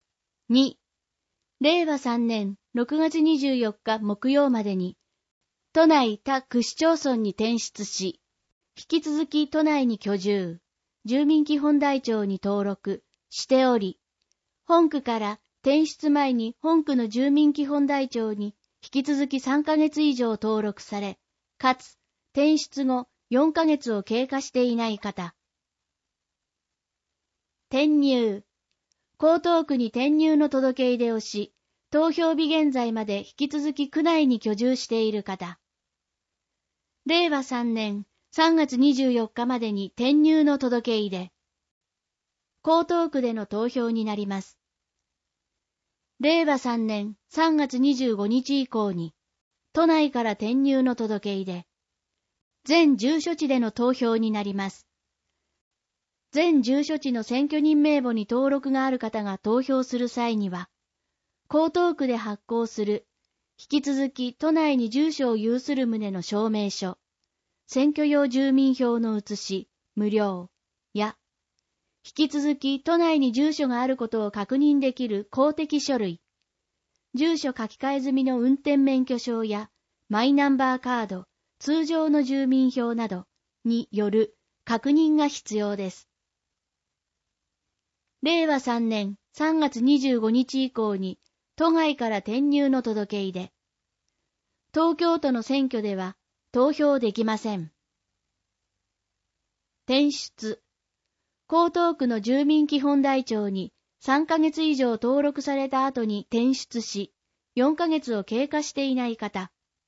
に、れいわさんねんろくがつにじゅうよっか木曜までに、 都内他区市町村に転出し、引き続き都内に居住、住民基本台帳に登録しており、本区から転出前に本区の住民基本台帳に引き続きさんかげつ以上登録され、かつ転出後よんかげつを経過していない方。転入。江東区に転入の届け出をし、投票日現在まで引き続き区内に居住している方。れいわさんねんさんがつにじゅうよっかまでに転入の届け出。江東区での投票になります。れいわさんねんさんがつにじゅうごにち以降に、都内から転入の届け出。全住所地での投票になります。全住所地の選挙人名簿に登録がある方が投票する際には、江東区で発行する、引き続き都内に住所を有する旨の証明書、選挙用住民票の写し、無料、や、引き続き都内に住所があることを確認できる公的書類、住所書き換え済みの運転免許証や、マイナンバーカード、通常の住民票などによる確認が必要です。れいわさんねんさんがつにじゅうごにち以降に都外から転入の届け出。東京都の選挙では投票できません。転出。江東区の住民基本台帳にさんかげつ以上登録された後に転出し、よんかげつを経過していない方。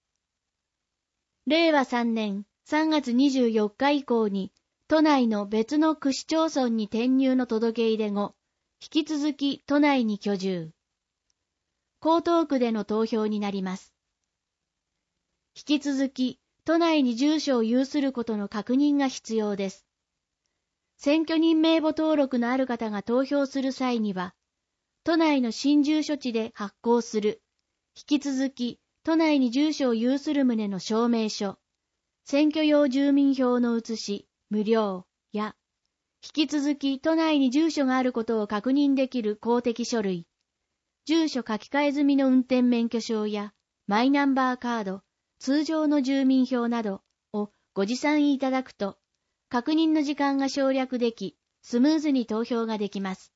れいわさんねんさんがつにじゅうよっか以降に都内の別の区市町村に転入の届け出後、引き続き都内に居住。江東区での投票になります。引き続き都内に住所を有することの確認が必要です。選挙人名簿登録のある方が投票する際には、都内の新住所地で発行する、引き続き都内に住所を有する旨の証明書、選挙用住民票の写し、無料や、引き続き都内に住所があることを確認できる公的書類、住所書き換え済みの運転免許証やマイナンバーカード、通常の住民票などをご持参いただくと、確認の時間が省略でき、スムーズに投票ができます。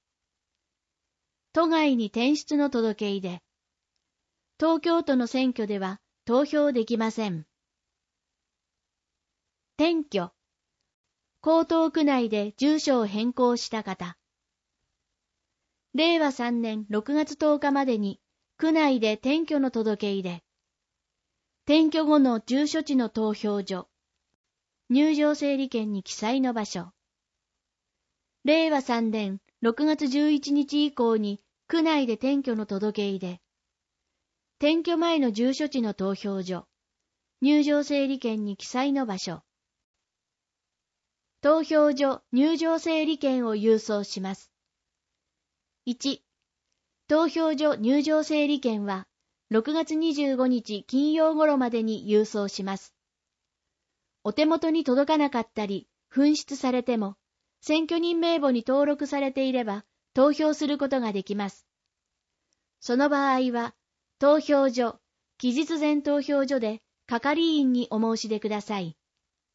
都外に転出の届け出。東京都の選挙では投票できません。転居。江東区内で住所を変更した方。れいわさんねんろくがつとおかまでに区内で転居の届け出。転居後の住所地の投票所。入場整理券に記載の場所。れいわさんねんろくがつじゅういちにち以降に区内で転居の届け出。転居前の住所地の投票所。入場整理券に記載の場所。投票所入場整理券を郵送します。いち. 投票所入場整理券はろくがつにじゅうごにち金曜頃までに郵送します。お手元に届かなかったり、紛失されても、選挙人名簿に登録されていれば投票することができます。その場合は、投票所、期日前投票所で係員にお申し出ください。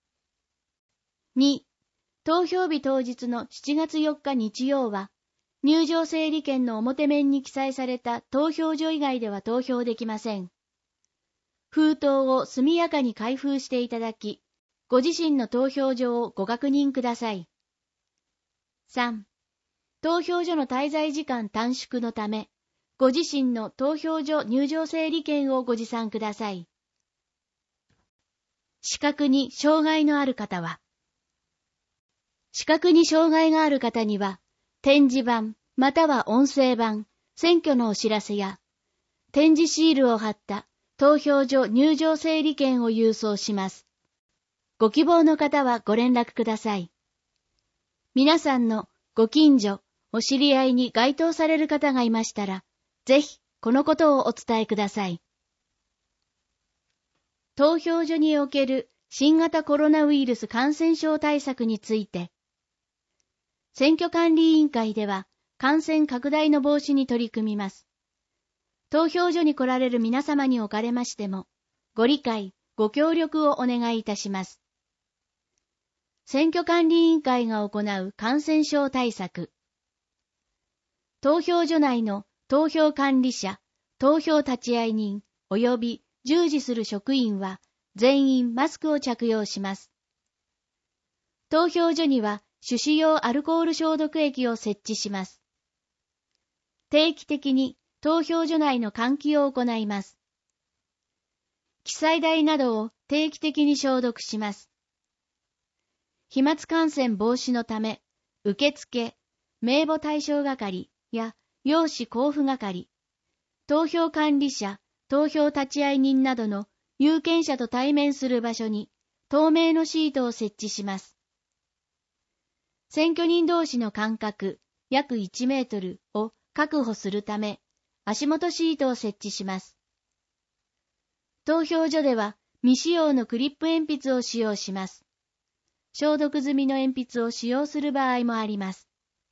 に. 投票日当日のしちがつよっか日曜は、入場整理券の表面に記載された投票所以外では投票できません。封筒を速やかに開封していただき、ご自身の投票所をご確認ください。さん. 投票所の滞在時間短縮のため、ご自身の投票所入場整理券をご持参ください。視覚に障害のある方は、視覚に障害がある方には、点字版または音声版、選挙のお知らせや、点字シールを貼った投票所入場整理券を郵送します。ご希望の方はご連絡ください。皆さんのご近所、お知り合いに該当される方がいましたら、ぜひこのことをお伝えください。投票所における新型コロナウイルス感染症対策について、選挙管理委員会では感染拡大の防止に取り組みます。投票所に来られる皆様におかれましても、 ご理解、ご協力をお願いいたします。選挙管理委員会が行う感染症対策。投票所内の投票管理者、投票立会人及び従事する職員は全員マスクを着用します。投票所には手指用アルコール消毒液を設置します。定期的に投票所内の換気を行います。記載台などを定期的に消毒します。飛沫感染防止のため、受付、名簿対象係や用紙交付係、投票管理者、投票立会人などの有権者と対面する場所に透明のシートを設置します。選挙人同士の間隔約いちメートルを確保するため、足元シートを設置します。投票所では未使用のクリップ鉛筆を使用します。消毒済みの鉛筆を使用する場合もあります。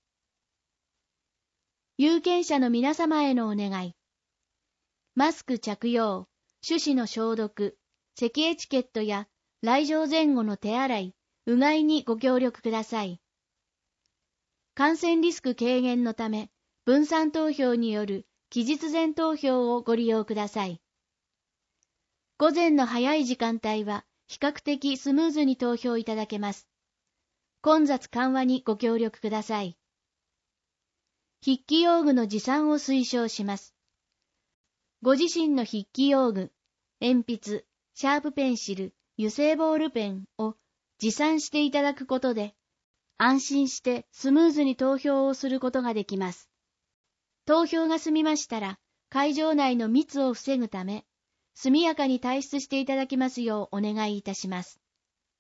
有権者の皆様へのお願い。マスク着用、手指の消毒、席エチケットや来場前後の手洗い、うがいにご協力ください。感染リスク軽減のため、分散投票による期日前投票をご利用ください。午前の早い時間帯は比較的スムーズに投票いただけます。混雑緩和にご協力ください。筆記用具の持参を推奨します。ご自身の筆記用具、鉛筆、シャープペンシル、油性ボールペンを持参していただくことで、安心してスムーズに投票をすることができます。投票が済みましたら、会場内の密を防ぐため、速やかに退出していただきますようお願いいたします。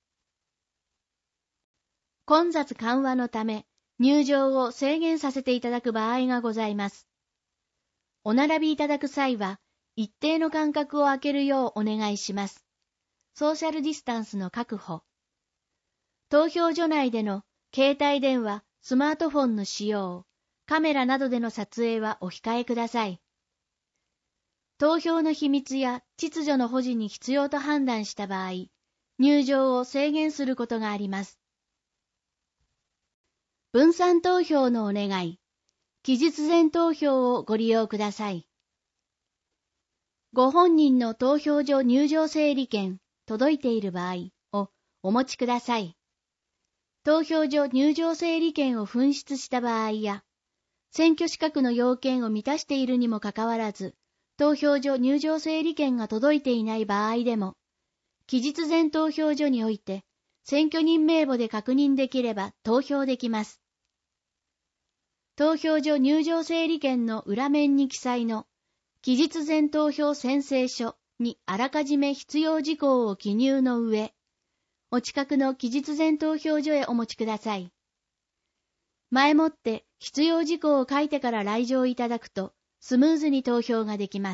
混雑緩和のため、入場を制限させていただく場合がございます。お並びいただく際は、一定の間隔を空けるようお願いします。ソーシャルディスタンスの確保。投票所内での携帯電話、スマートフォンの使用、カメラなどでの撮影はお控えください。投票の秘密や秩序の保持に必要と判断した場合、入場を制限することがあります。分散投票のお願い。期日前投票をご利用ください。ご本人の投票所入場整理券、届いている場合をお持ちください。投票所入場整理券を紛失した場合や、選挙資格の要件を満たしているにもかかわらず、投票所入場整理券が届いていない場合でも、期日前投票所において、選挙人名簿で確認できれば投票できます。投票所入場整理券の裏面に記載の期日前投票宣誓書にあらかじめ必要事項を記入の上、お近くの期日前投票所へお持ちください。前もって必要事項を書いてから来場いただくと、スムーズに投票ができます。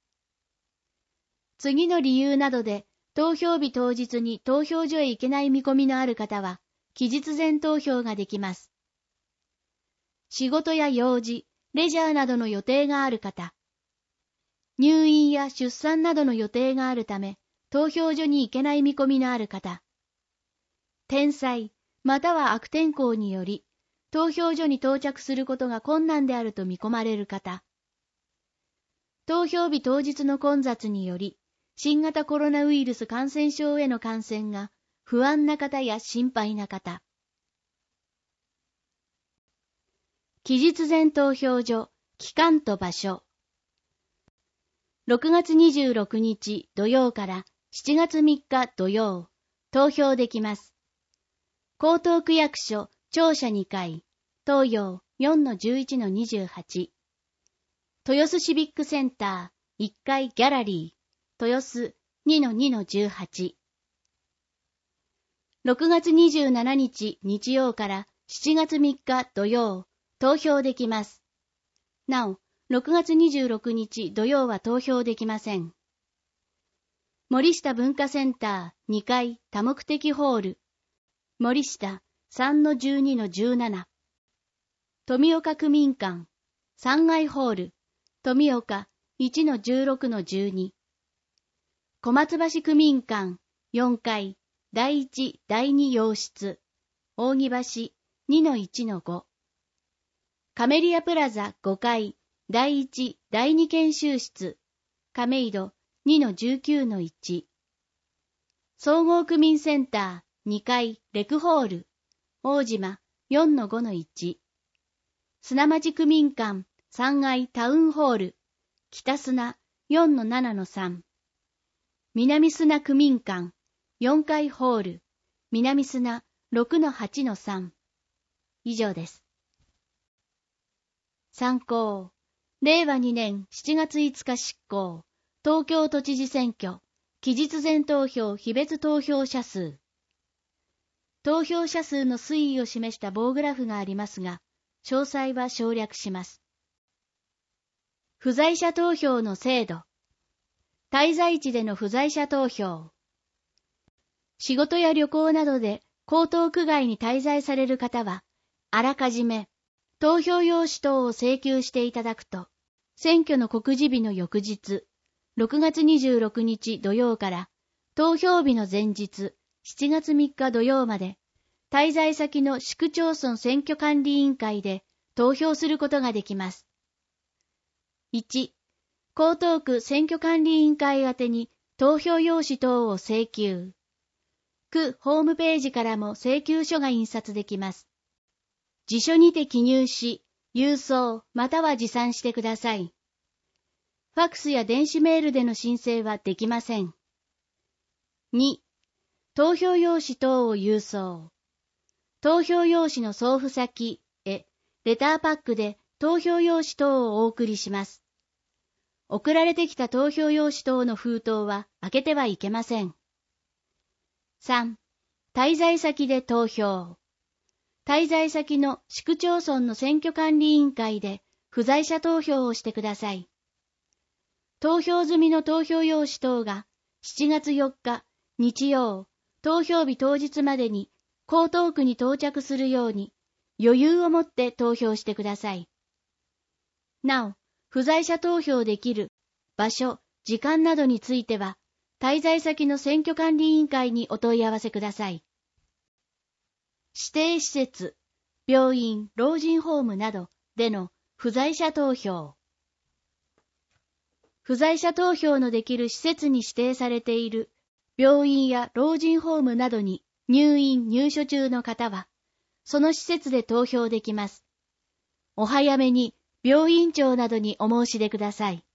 次の理由などで投票日当日に投票所へ行けない見込みのある方は、期日前投票ができます。仕事や用事、レジャーなどの予定がある方、入院や出産などの予定があるため、投票所に行けない見込みのある方、天災または悪天候により、投票所に到着することが困難であると見込まれる方、投票日当日の混雑により、新型コロナウイルス感染症への感染が不安な方や心配な方。期日前投票所、期間と場所。ろくがつにじゅうろくにち土曜からしちがつみっか土曜、投票できます。江東区役所、庁舎にかい、東洋 よんのじゅういちのにじゅうはち。豊洲シビックセンターいっかいギャラリー、豊洲 にのにのじゅうはち。ろくがつにじゅうしちにち日曜からしちがつみっか土曜、投票できます。なお、ろくがつにじゅうろくにち土曜は投票できません。森下文化センターにかい多目的ホール、森下 さんのじゅうにのじゅうなな。富岡区民館さんがいホール、富岡 いちのじゅうろくのじゅうに。 小松橋区民館よんかいだいいちだいに洋室、扇橋 にのいちのご。カメリアプラザごかいだいいちだいに研修室、亀戸 にのじゅうきゅうのいち。総合区民センターにかいレクホール、大島 よんのごのいち。砂町区民館さんがいタウンホール、北砂 よんのななのさん。南砂区民館よんかいホール、南砂 ろくのはちのさん。以上です。参考。れいわにねんしちがついつか執行、東京都知事選挙、期日前投票非別投票者数。投票者数の推移を示した棒グラフがありますが、詳細は省略します。不在者投票の制度。滞在地での不在者投票。仕事や旅行などで江東区外に滞在される方は、あらかじめ投票用紙等を請求していただくと、選挙の告示日の翌日、ろくがつにじゅうろくにち土曜から投票日の前日、しちがつみっか土曜まで、滞在先の市区町村選挙管理委員会で投票することができます。いち、江東区選挙管理委員会宛てに投票用紙等を請求。区ホームページからも請求書が印刷できます。辞書にて記入し、郵送または持参してください。ファックスや電子メールでの申請はできません。に、投票用紙等を郵送。投票用紙の送付先へ、レターパックで投票用紙等をお送りします。送られてきた投票用紙等の封筒は開けてはいけません。さん、滞在先で投票。滞在先の市区町村の選挙管理委員会で不在者投票をしてください。投票済みの投票用紙等がしちがつよっか日曜、投票日当日までに江東区に到着するように余裕を持って投票してください。なお、不在者投票できる場所、時間などについては、滞在先の選挙管理委員会にお問い合わせください。指定施設、病院、老人ホームなどでの不在者投票。不在者投票のできる施設に指定されている病院や老人ホームなどに入院・入所中の方は、その施設で投票できます。お早めに病院長などにお申し出ください。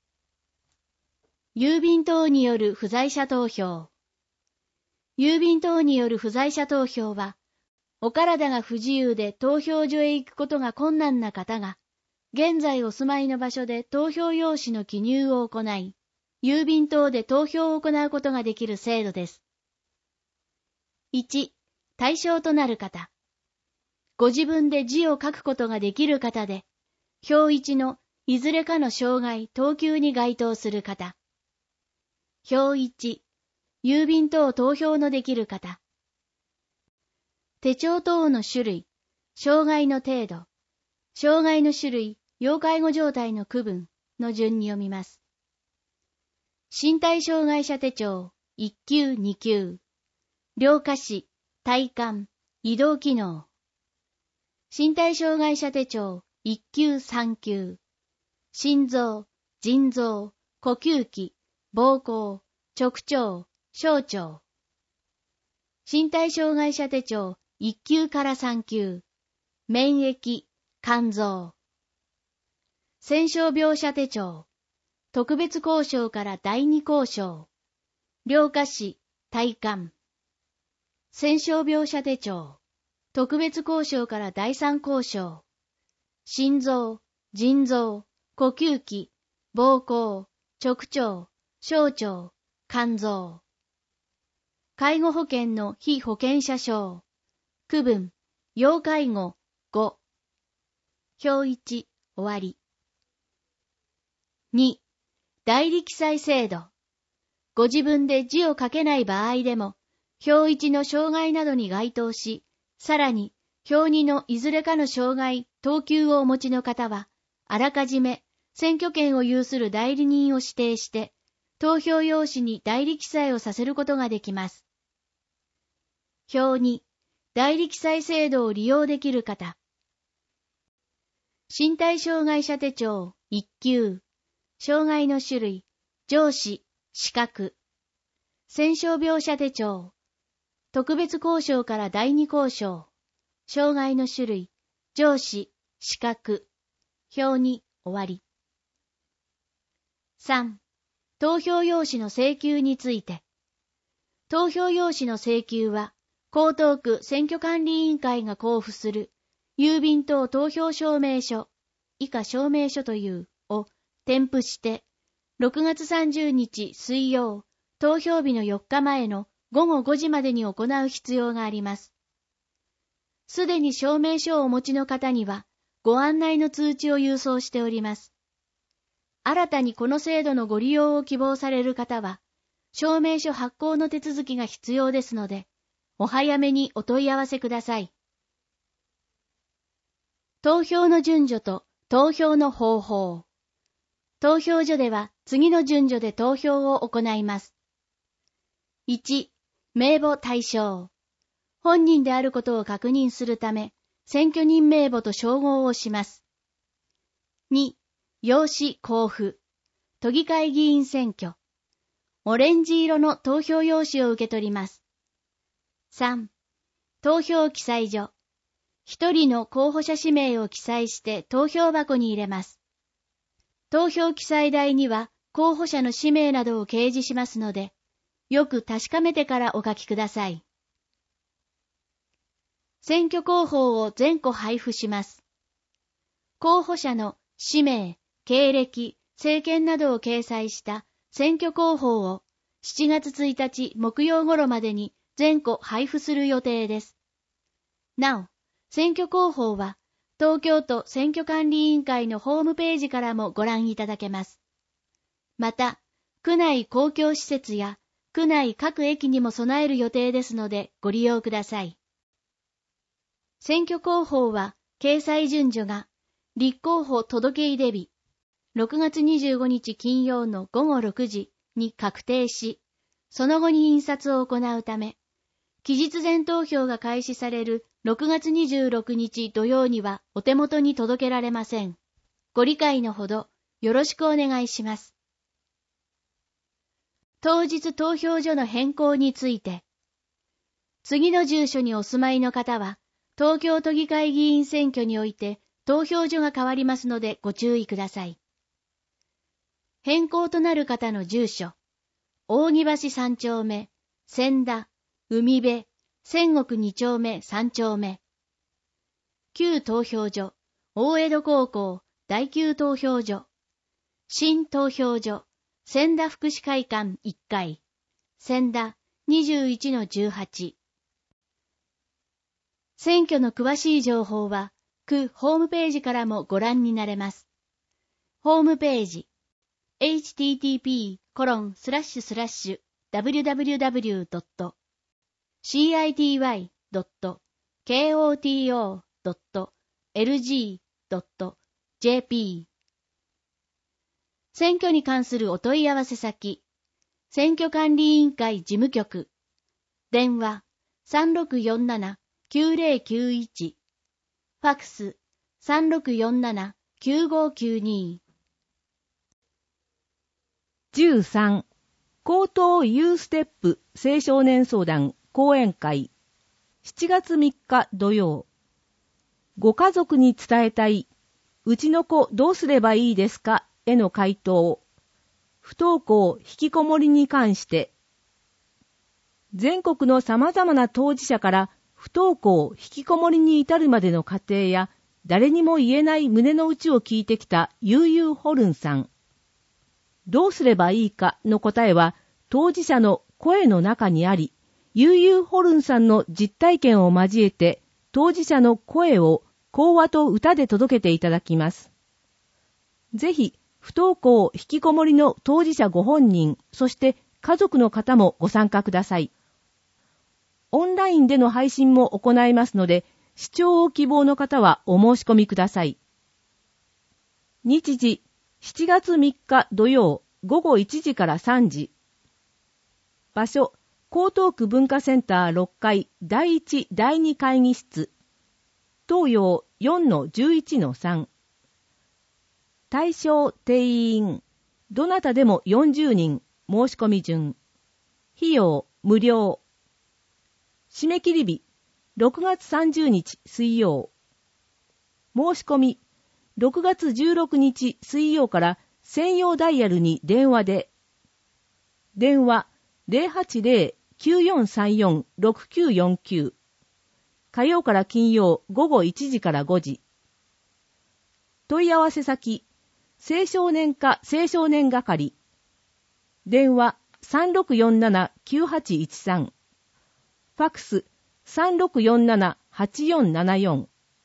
郵便等による不在者投票。郵便等による不在者投票は、お体が不自由で投票所へ行くことが困難な方が、現在お住まいの場所で投票用紙の記入を行い、郵便等で投票を行うことができる制度です。いち、対象となる方。ご自分で字を書くことができる方で、表いちのいずれかの障害等級に該当する方。表いち、郵便等投票のできる方。手帳等の種類、障害の程度、障害の種類、要介護状態の区分の順に読みます。身体障害者手帳いっきゅうにきゅう、両下肢、体幹、移動機能。身体障害者手帳いっきゅうさんきゅう、心臓、腎臓、呼吸器、膀胱、直腸、小腸。身体障害者手帳いっきゅうからさんきゅう、免疫、肝臓。戦傷病者手帳、特別交渉からだいに交渉、両下肢、体幹。戦傷病者手帳、特別交渉からだいさん交渉、心臓、腎臓、呼吸器、膀胱、直腸、小腸、肝臓。介護保険の被保険者証、区分、要介護ご。表いち、終わり。に、代理記載制度。ご自分で字を書けない場合でも、表いちの障害などに該当し、さらに、表にのいずれかの障害、等級をお持ちの方は、あらかじめ選挙権を有する代理人を指定して、 投票用紙に代理記載をさせることができます。表に、代理記載制度を利用できる方。身体障害者手帳いっ級、障害の種類、上司、資格。戦傷病者手帳、特別交渉から第二交渉、障害の種類、上司、資格。表に、終わり。さん. 投票用紙の請求について。投票用紙の請求は、江東区選挙管理委員会が交付する、郵便等投票証明書、以下証明書という、を添付して、ろくがつさんじゅうにち水曜、投票日のよっかまえのごごごじまでに行う必要があります。すでに証明書をお持ちの方には、ご案内の通知を郵送しております。新たにこの制度のご利用を希望される方は、証明書発行の手続きが必要ですので、お早めにお問い合わせください。投票の順序と投票の方法。投票所では次の順序で投票を行います。いち. 名簿対象。本人であることを確認するため、選挙人名簿と照合をします。に. 用紙交付。都議会議員選挙。オレンジ色の投票用紙を受け取ります。さん. 投票記載所。一人の候補者氏名を記載して投票箱に入れます。投票記載台には候補者の氏名などを掲示しますので、よく確かめてからお書きください。選挙広報を全個配布します。候補者の氏名、経歴、政見などを掲載した選挙広報をしちがつついたち木曜頃までに全個配布する予定です。なお、選挙広報は東京都選挙管理委員会のホームページからもご覧いただけます。また、区内公共施設や区内各駅にも備える予定ですのでご利用ください。選挙広報は掲載順序が立候補届出日ろくがつにじゅうごにち金曜のごごろくじに確定し、その後に印刷を行うため、期日前投票が開始されるろくがつにじゅうろくにち土曜にはお手元に届けられません。ご理解のほどよろしくお願いします。当日投票所の変更について、次の住所にお住まいの方は、東京都議会議員選挙において投票所が変わりますのでご注意ください。変更となる方の住所、扇橋さんちょうめ、千田、海辺、千石にちょうめさんちょうめ。旧投票所、大江戸高校第九投票所。新投票所、千田福祉会館いっかい。千田 にじゅういちのじゅうはち。選挙の詳しい情報は、区ホームページからもご覧になれます。ホームページ、エイチティーティーピーコロンスラッシュスラッシュダブリュダブリュダブリュドットシーアイティーワイドットケーオーティーオードットエルジードットジェーピー 選挙に関するお問い合わせ先、選挙管理委員会事務局、電話 さんろくよんななきゅうぜろきゅういち、ファクス さんろくよんななきゅうごきゅうに。 じゅうさん. 高等ユーステップ青少年相談講演会しちがつみっか土曜。ご家族に伝えたい、うちの子どうすればいいですかへの回答。不登校引きこもりに関して。全国の様々な当事者から不登校引きこもりに至るまでの過程や誰にも言えない胸の内を聞いてきたユーユーホルンさん。どうすればいいかの答えは当事者の声の中にあり、ユーユーホルンさんの実体験を交えて当事者の声を講話と歌で届けていただきます。ぜひ不登校引きこもりの当事者ご本人、そして家族の方もご参加ください。オンラインでの配信も行いますので、視聴を希望の方はお申し込みください。日時しちがつみっか土曜ごごいちじからさんじ。場所、江東区文化センターろっかいだいいちだいに会議室。東洋 よんのじゅういちのさん。対象定員。どなたでもよんじゅうにん。申し込み順。費用無料。締め切り日ろくがつさんじゅうにち水曜。申し込みろくがつじゅうろくにち水曜から専用ダイヤルに電話で。電話 ゼロはちゼロ きゅうよんさんよん ろくきゅうよんきゅう。火曜から金曜ごごいちじからごじ。問い合わせ先青少年課青少年係。電話 さんろくよんなな きゅうはちいちさん。ファックス さんろくよんなな はちよんななよん。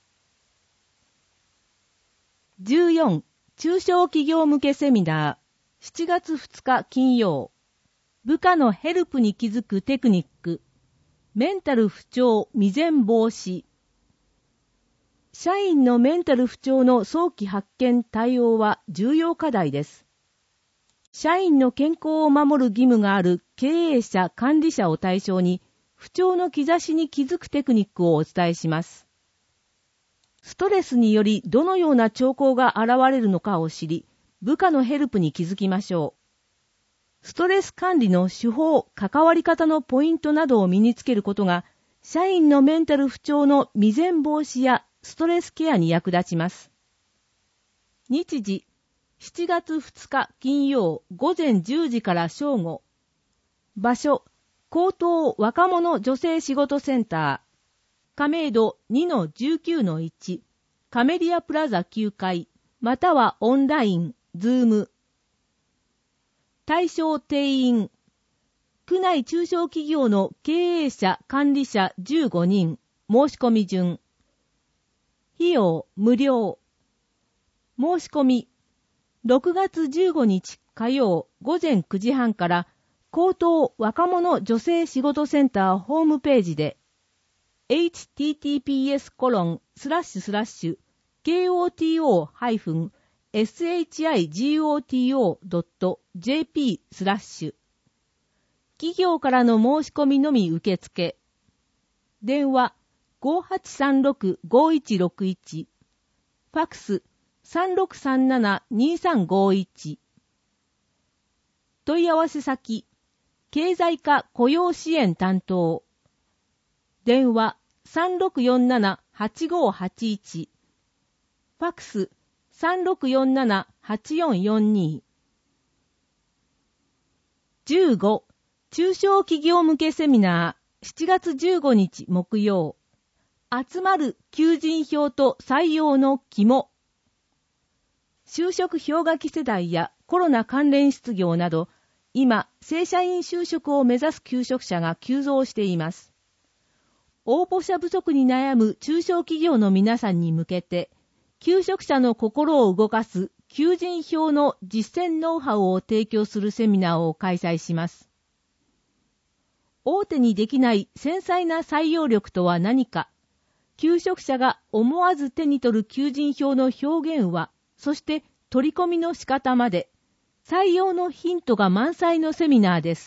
じゅうよん中小企業向けセミナーしちがつふつか金曜。部下のヘルプに気づくテクニック。メンタル不調未然防止。社員のメンタル不調の早期発見対応は重要課題です。社員の健康を守る義務がある経営者管理者を対象に不調の兆しに気づくテクニックをお伝えします。ストレスによりどのような兆候が現れるのかを知り、部下のヘルプに気づきましょう。ストレス管理の手法、関わり方のポイントなどを身につけることが、社員のメンタル不調の未然防止やストレスケアに役立ちます。日時、しちがつふつか金曜ごぜんじゅうじから正午。場所、江東若者女性仕事センター。亀戸 にのじゅうきゅうのいち、カメリアプラザきゅうかい、またはオンライン、ズーム。対象定員。区内中小企業の経営者、管理者じゅうごにん、申し込み順。費用無料。申し込み。ろくがつじゅうごにち火曜ごぜんくじはんから江東若者女性仕事センターホームページでエイチティーティーピーエスコロンスラッシュスラッシュケーオーティーオーハイフンエスエイチアイジーオーティーオードットジェーピースラッシュ。企業からの申し込みのみ受付。電話 ごはちさんろく ごいちろくいち。ファックス さんろくさんなな にさんごいち。問い合わせ先経済課雇用支援担当。電話 さんろくよんなな はちごはちいち。ファックス さんろくよんなな はちよんよんに。じゅうご中小企業向けセミナーしちがつじゅうごにち木曜。集まる求人票と採用の肝。就職氷河期世代やコロナ関連失業など、今、正社員就職を目指す求職者が急増しています。応募者不足に悩む中小企業の皆さんに向けて、求職者の心を動かす求人票の実践ノウハウを提供するセミナーを開催します。大手にできない繊細な採用力とは何か、求職者が思わず手に取る求人票の表現は、そして取り込みの仕方まで、採用のヒントが満載のセミナーです。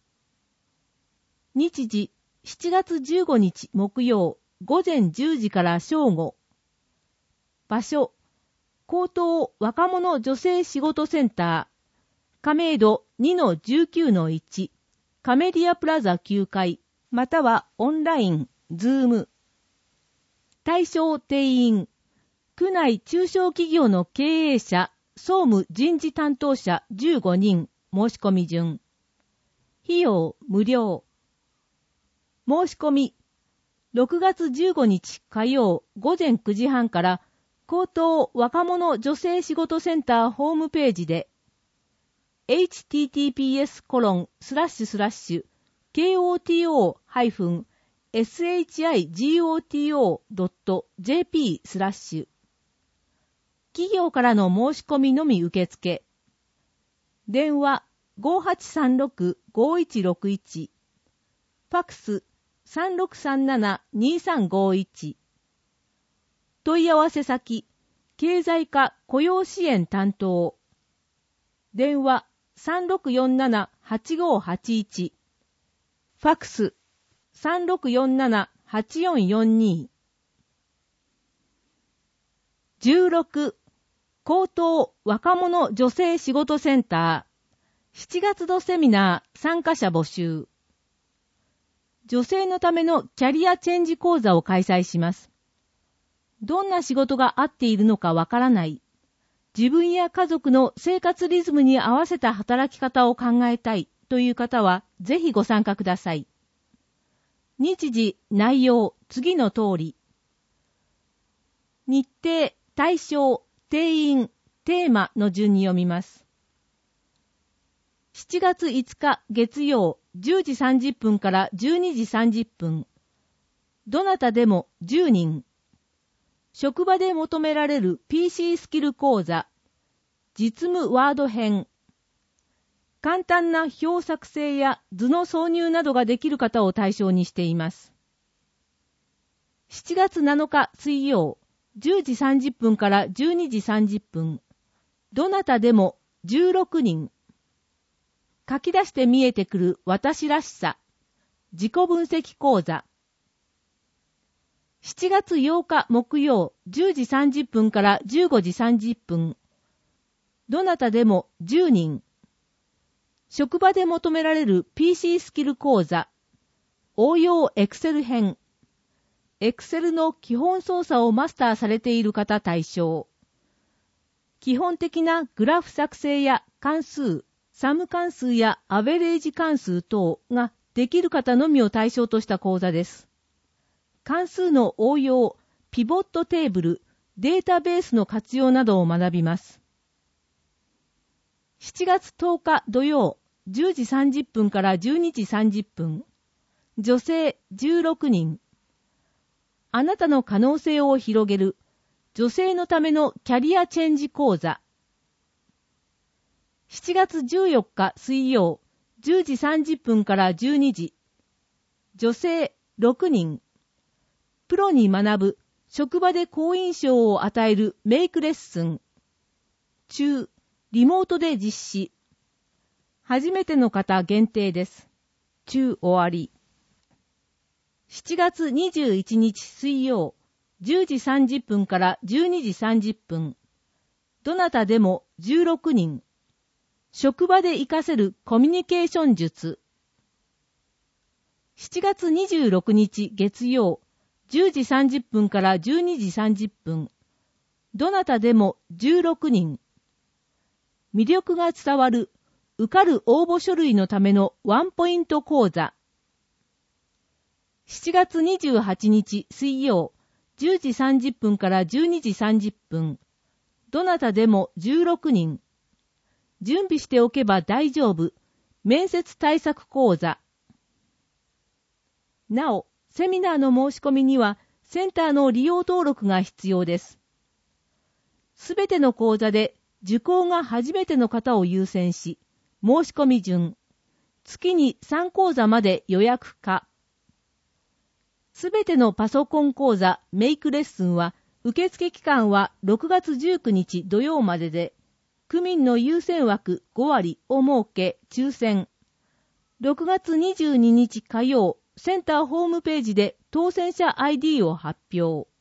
日時、しちがつじゅうごにち木曜ごぜんじゅうじから正午。場所、江東若者女性仕事センター。亀戸 にのじゅうきゅうのいち。カメリアプラザきゅうかい、またはオンライン、ズーム。対象定員。区内中小企業の経営者、総務人事担当者じゅうごにん、申し込み順。費用無料。申し込み。ろくがつじゅうごにち火曜ごぜんくじはんから江東若者女性仕事センターホームページで エイチティーティーピーエスコロンスラッシュスラッシュケーオーティーオーハイフンエスエイチアイジーオーティーオードットジェーピースラッシュ。企業からの申し込みのみ受付。電話 ごはちさんろく ごいちろくいち。ファックス さんろくさんなな にさんごいち。問い合わせ先経済課雇用支援担当。電話さんろくよんなな はちごはちいち、ファクス さんろくよんなな はちよんよんに。じゅうろく、高等若者女性仕事センター、しちがつ度セミナー参加者募集。女性のためのキャリアチェンジ講座を開催します。どんな仕事が合っているのかわからない。自分や家族の生活リズムに合わせた働き方を考えたいという方はぜひご参加ください。日時、内容、次の通り。日程、対象、定員、テーマの順に読みます。しちがついつか月曜じゅうじさんじゅっぷんからじゅうにじさんじゅっぷん。どなたでもじゅうにん。職場で求められる ピーシー スキル講座。実務ワード編。簡単な表作成や図の挿入などができる方を対象にしています。しちがつなのか水曜じゅうじさんじゅっぷんからじゅうにじさんじゅっぷん。どなたでもじゅうろくにん。書き出して見えてくる私らしさ。自己分析講座。しちがつようか木曜じゅうじさんじゅっぷんからじゅうごじさんじゅっぷん。どなたでもじゅうにん。職場で求められる ピーシー スキル講座。応用エクセル編。エクセルの基本操作をマスターされている方対象。基本的なグラフ作成や関数、サム関数やアベレージ関数等ができる方のみを対象とした講座です。関数の応用、ピボットテーブル、データベースの活用などを学びます。しちがつとおか土曜じゅうじさんじゅっぷんからじゅうにじさんじゅっぷん。女性じゅうろくにん。あなたの可能性を広げる女性のためのキャリアチェンジ講座。しちがつじゅうよっか水曜じゅうじさんじゅっぷんからじゅうにじ。女性ろくにん。プロに学ぶ職場で好印象を与えるメイクレッスン。中、リモートで実施。初めての方限定です。中終わり。しちがつにじゅういちにち水曜じゅうじさんじゅっぷんからじゅうにじさんじゅっぷん。どなたでもじゅうろくにん。職場で活かせるコミュニケーション術。しちがつにじゅうろくにち月曜じゅうじさんじゅっぷんからじゅうにじさんじゅっぷん。どなたでもじゅうろくにん。魅力が伝わる受かる応募書類のためのワンポイント講座。しちがつにじゅうはちにち水曜じゅうじさんじゅっぷんからじゅうにじさんじゅっぷん。どなたでもじゅうろくにん。準備しておけば大丈夫。面接対策講座。なお、セミナーの申し込みにはセンターの利用登録が必要です。すべての講座で受講が初めての方を優先し、申し込み順、月にさん講座まで予約可。すべてのパソコン講座、メイクレッスンは、受付期間はろくがつじゅうくにち土曜までで、区民の優先枠ごわりを設け、抽選。ろくがつにじゅうににち火曜、センターホームページで当選者 アイディー を発表。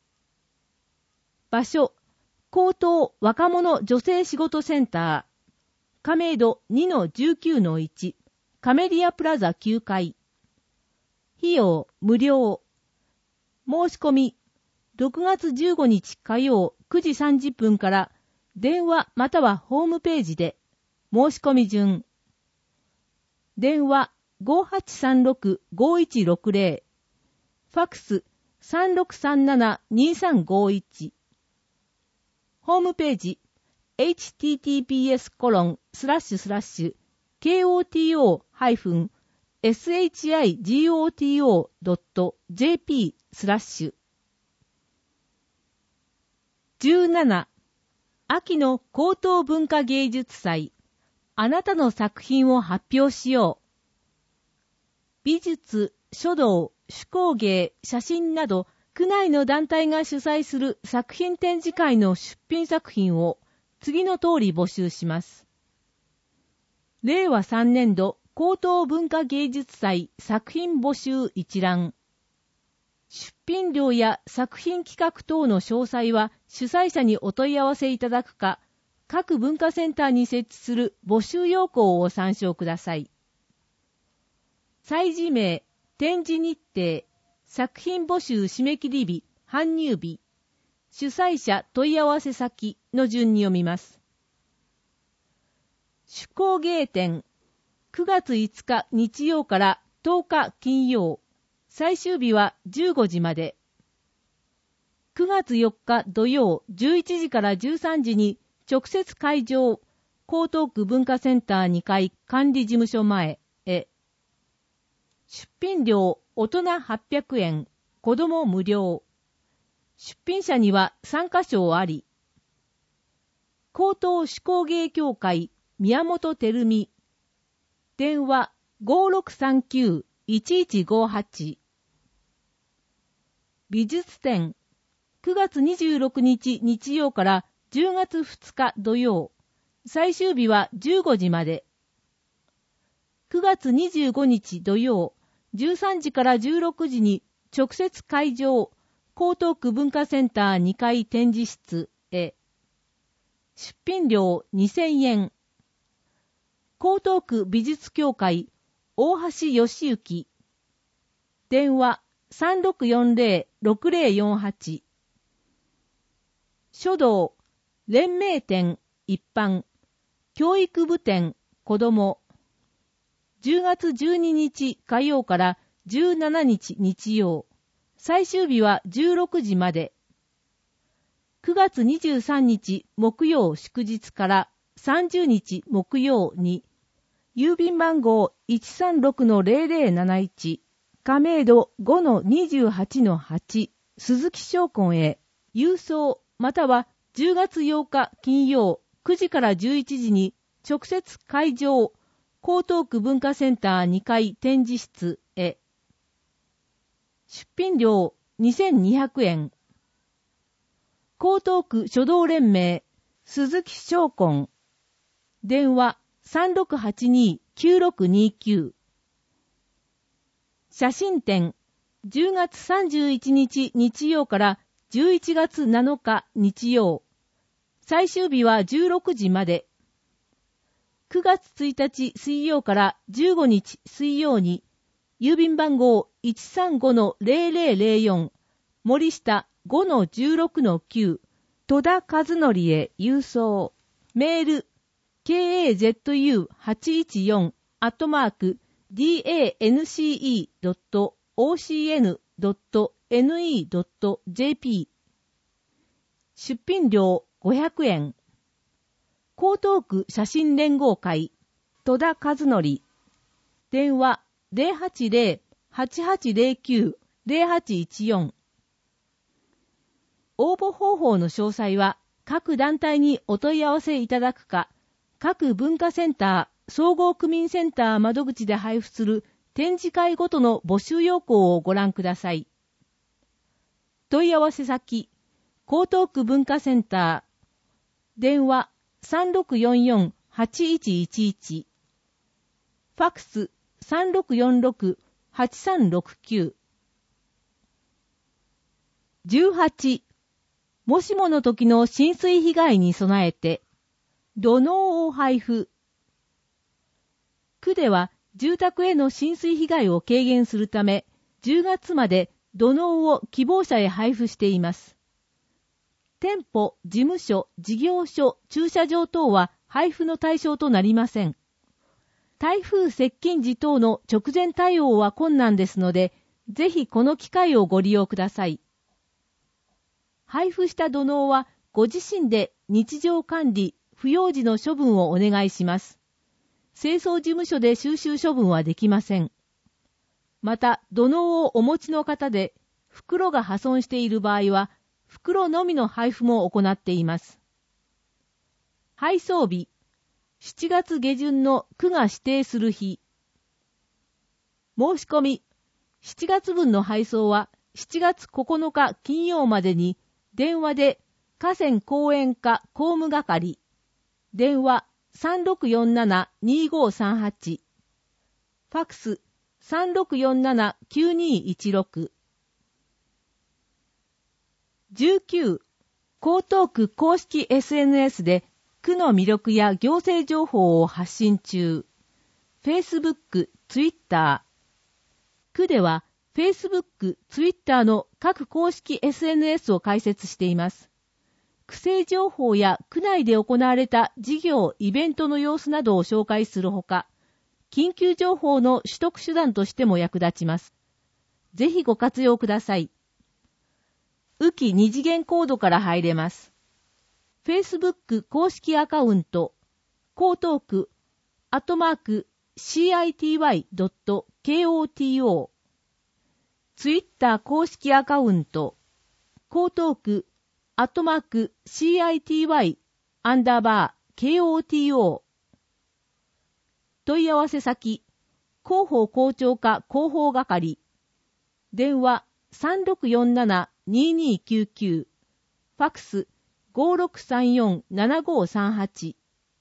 場所、高等若者女性仕事センター。亀戸 にのじゅうきゅうのいち、カメリアプラザきゅうかい。費用無料。申し込み、ろくがつじゅうごにち火曜くじさんじゅっぷんから電話またはホームページで。申し込み順。電話 ごはちさんろくごいちろくぜろ。ファクス さんろくさんななにさんごいち。ホームページ エイチティーティーピーエスコロンスラッシュスラッシュケーオーティーオーハイフンエスエイチアイジーオーティーオードットジェーピー スラッシュ。じゅうなな、秋の高等文化芸術祭。あなたの作品を発表しよう。美術、書道、手工芸、写真など、区内の団体が主催する作品展示会の出品作品を次の通り募集します。 れいわさんねんど高等文化芸術祭作品募集一覧。出品料や作品企画等の詳細は主催者にお問い合わせいただくか、各文化センターに設置する募集要項を参照ください。催事名、展示日程、作品募集締め切り日、搬入日、主催者問い合わせ先の順に読みます。手工芸展、くがついつか日曜からとおか金曜、最終日はじゅうごじまで。くがつよっか土曜じゅういちじからじゅうさんじに直接会場、江東区文化センターにかい管理事務所前へ。出品料大人はっぴゃくえん、子供無料。出品者には参加賞あり。江東手工芸協会宮本照美。電話 ごーろくさんきゅういちいちごはち。美術展、くがつにじゅうろくにち日曜からじゅうがつふつか土曜、最終日はじゅうごじまで。くがつにじゅうごにち土曜、じゅうさんじからじゅうろくじに直接会場、江東区文化センターにかい展示室へ。出品料にせんえん。江東区美術協会大橋義行。電話 さんろくよんぜろろくぜろよんはち。書道、連盟展一般、教育部展子ども。じゅうがつじゅうににち火曜からじゅうしちにち日曜。最終日はじゅうろくじまで。くがつにじゅうさんにち木曜祝日からさんじゅうにち木曜に、郵便番号 いちさんろくのぜろぜろなないち、亀戸 ごのにじゅうはちのはち、鈴木商工へ、郵送またはじゅうがつようか金曜くじからじゅういちじに直接会場、江東区文化センターにかい展示室へ。出品料にせんにひゃくえん。江東区書道連盟鈴木商工。電話 さんろくはちにきゅうろくにきゅう。写真展、じゅうがつさんじゅういちにち日曜からじゅういちがつなのか日曜。最終日はじゅうろくじまで。くがつついたち水曜からじゅうごにち水曜に、郵便番号 いちさんごのぜろぜろぜろよん、森下 ごのじゅうろくのきゅう、戸田和則へ郵送。メール、ケーエーゼットユーはちいちよん アットマーク ディーエーエヌシーイードットオーシーエヌドットエヌイードットジェーピー。出品料ごひゃくえん。江東区写真連合会戸田和則。電話 ゼロはちゼロ はちはちゼロきゅう ゼロはちいちよん。応募方法の詳細は各団体にお問い合わせいただくか、各文化センター、総合区民センター窓口で配布する展示会ごとの募集要項をご覧ください。問い合わせ先、江東区文化センター、電話 さんろくよんよんはちいちいちいち、ファックス さんろくよんろくはちさんろくきゅう。じゅうはち、もしもの時の浸水被害に備えて、土のうを配布。区では住宅への浸水被害を軽減するため、じゅうがつまで土のうを希望者へ配布しています。店舗、事務所、事業所、駐車場等は配布の対象となりません。台風接近時等の直前対応は困難ですので、ぜひこの機会をご利用ください。配布した土のうはご自身で日常管理、不要時の処分をお願いします。清掃事務所で収集処分はできません。また、土のうをお持ちの方で、袋が破損している場合は、袋のみの配布も行っています。配送日、しちがつげじゅんの区が指定する日。申し込み、しちがつぶんの配送はしちがつここのか金曜までに、電話で河川公園課公務係、電話さんろくよんなな にごさんはち、ファックス さんろくよんなな きゅうにいちろく。じゅうきゅう、江東区公式 エスエヌエス で区の魅力や行政情報を発信中。Facebook、Twitter。区では Facebook、Twitter の各公式 エスエヌエス を開設しています。区政情報や区内で行われた事業、イベントの様子などを紹介するほか、緊急情報の取得手段としても役立ちます。ぜひご活用ください。雨季二次元コードから入れます。Facebook 公式アカウント、江東区、アットマーク、シーアイティーワイドットケーオーティーオー。Twitter 公式アカウント、江東区、アットマーク、シーアイティーワイ アンダーバー ケーオーティーオー。問い合わせ先、広報広聴課広報係。電話 さんろくよんなな ににきゅうきゅう。ファックス ごろくさんよん ななごさんはち。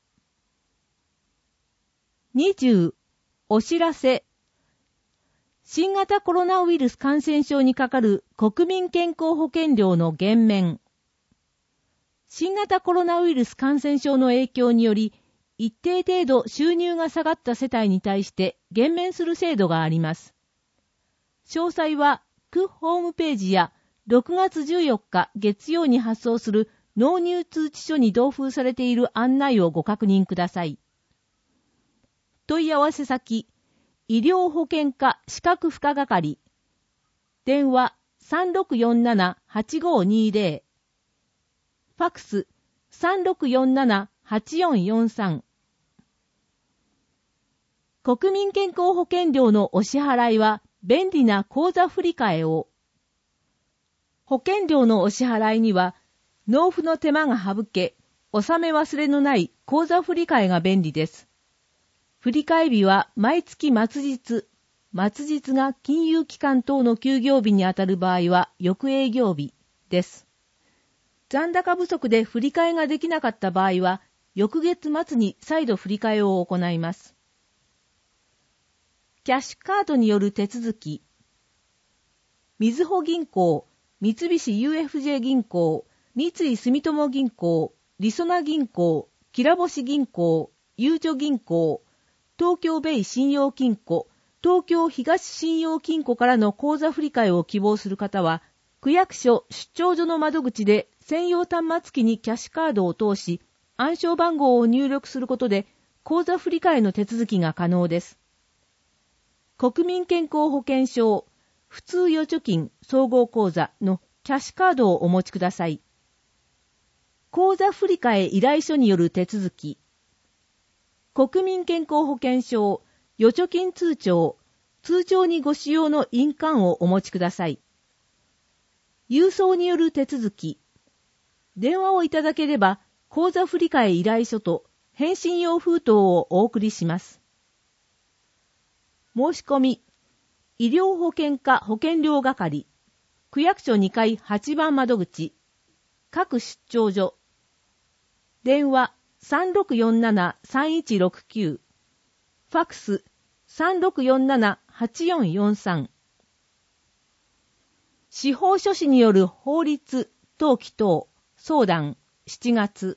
にじゅう、お知らせ。新型コロナウイルス感染症にかかる国民健康保険料の減免。新型コロナウイルス感染症の影響により、一定程度収入が下がった世帯に対して減免する制度があります。詳細は区ホームページやろくがつじゅうよっか月曜に発送する納入通知書に同封されている案内をご確認ください。問い合わせ先、医療保険課資格付加係。電話 さんろくよんなな はちごにぜろ。ファックス さんろくよんなな はちよんよんさん。国民健康保険料のお支払いは便利な口座振替を。保険料のお支払いには納付の手間が省け、納め忘れのない口座振替が便利です。振替日は毎月末日、末日が金融機関等の休業日にあたる場合は翌営業日です。残高不足で振り替えができなかった場合は翌月末に再度振り替えを行います。キャッシュカードによる手続き。みずほ銀行、三菱 ユーエフジェー 銀行、三井住友銀行、りそな銀行、きらぼし銀行、ゆうちょ銀行、東京ベイ信用金庫、東京東信用金庫からの口座振替を希望する方は、区役所出張所の窓口で専用端末機にキャッシュカードを通し、暗証番号を入力することで、口座振替の手続きが可能です。国民健康保険証、普通預貯金総合口座のキャッシュカードをお持ちください。口座振替依頼書による手続き。国民健康保険証、預貯金通帳、通帳にご使用の印鑑をお持ちください。郵送による手続き。電話をいただければ、口座振替依頼書と返信用封筒をお送りします。申し込み、医療保険課保険料係、区役所にかいはちばん窓口、各出張所。電話 さんろくよんなな さんいちろくきゅう、ファックス さんろくよんなな はちよんよんさん。司法書士による法律、登記等、相談、しちがつ。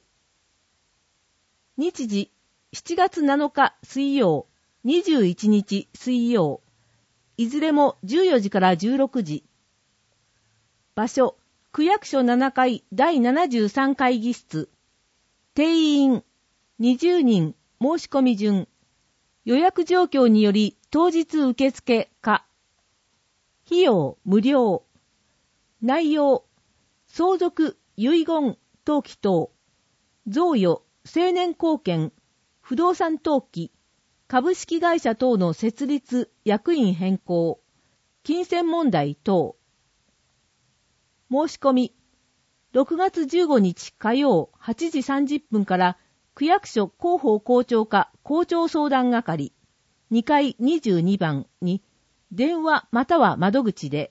日時、しちがつなのか水曜、にじゅういちにち水曜。いずれもじゅうよじからじゅうろくじ。場所、区役所ななかいだいななじゅうさん会議室。定員、にじゅうにん、申し込み順。予約状況により当日受付か。費用、無料。内容、相続、遺言、登記等。贈与、成年後見、不動産登記、株式会社等の設立、役員変更、金銭問題等。申し込み、ろくがつじゅうごにち火曜はちじさんじゅっぷんから区役所広報広聴課広聴相談係にかいにじゅうにばんに電話または窓口で。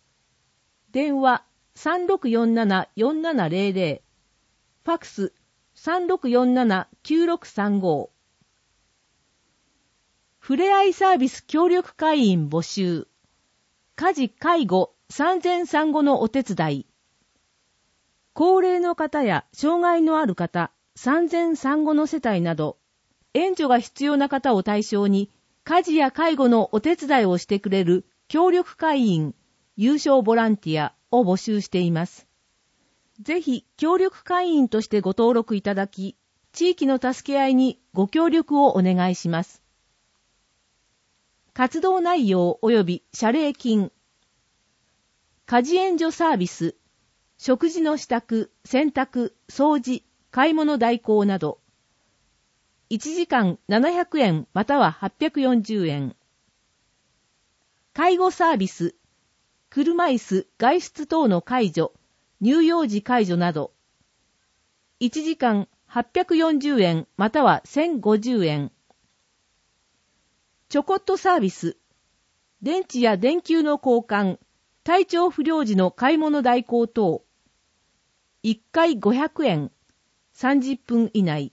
電話 さんろくよんなな よんななぜろぜろ、ファックスさんろくよんなな きゅうろくさんご。ふれあいサービス協力会員募集。家事・介護・産前産後のお手伝い。高齢の方や障害のある方、産前産後の世帯など、援助が必要な方を対象に、家事や介護のお手伝いをしてくれる協力会員、有償ボランティアを募集しています。ぜひ協力会員としてご登録いただき、地域の助け合いにご協力をお願いします。活動内容及び謝礼金。家事援助サービス、食事の支度、洗濯、掃除、買い物代行など、いちじかんななひゃくえんまたははっぴゃくよんじゅうえん。介護サービス、車椅子、外出等の介助、乳幼児介助など、いちじかんはっぴゃくよんじゅうえんまたはせんごじゅうえん。ちょこっとサービス、電池や電球の交換、体調不良時の買い物代行等、いっかいごひゃくえん、さんじゅっぷん以内。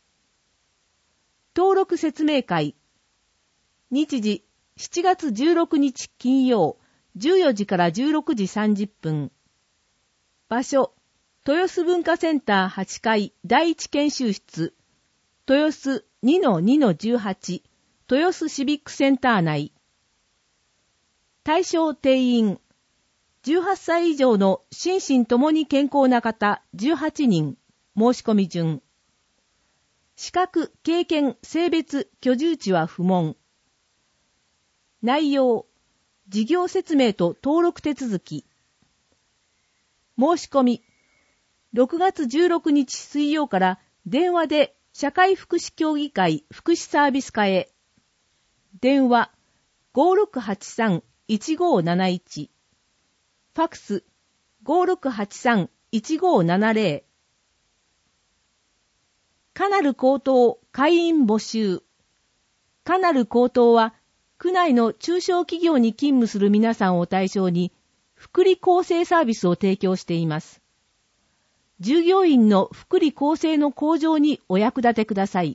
登録説明会、日時しちがつじゅうろくにち金曜、じゅうよじからじゅうろくじさんじゅっぷん。場所、豊洲文化センターはちかい第一研修室、豊洲 にのにのじゅうはち、豊洲シビックセンター内。対象定員、じゅうはっさい以上の心身ともに健康な方じゅうはちにん、申し込み順。資格、経験、性別、居住地は不問。内容、事業説明と登録手続き。申し込み、ろくがつじゅうろくにち水曜から電話で社会福祉協議会福祉サービス課へ。電話 ごろくはちさんいちごなないち。ファクス ごろくはちさんいちごななぜろ。カナル高等会員募集。カナル高等は、区内の中小企業に勤務する皆さんを対象に、福利厚生サービスを提供しています。従業員の福利厚生の向上にお役立てください。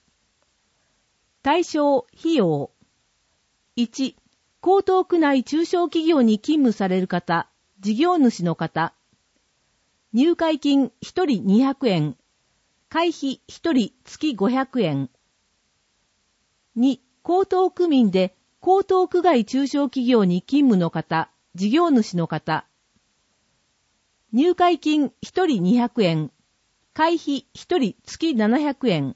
対象費用。いち、江東区内中小企業に勤務される方、事業主の方。入会金ひとりにひゃくえん。会費ひとり月ごひゃくえん。に、江東区民で江東区外中小企業に勤務の方、事業主の方。入会金ひとりにひゃくえん。会費ひとり月ななひゃくえん。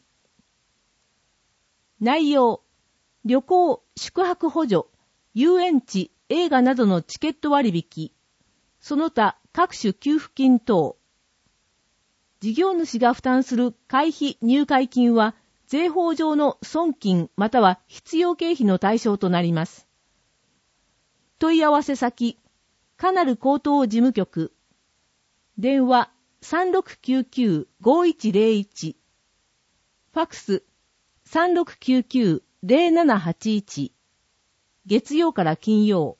内容、旅行、宿泊補助、遊園地、映画などのチケット割引、その他各種給付金等。事業主が負担する会費入会金は税法上の損金または必要経費の対象となります。問い合わせ先、カナル高等事務局。電話 さんろくきゅうきゅうごいちぜろいち。ファクス さんろくきゅうきゅうぜろななはちいち。月曜から金曜。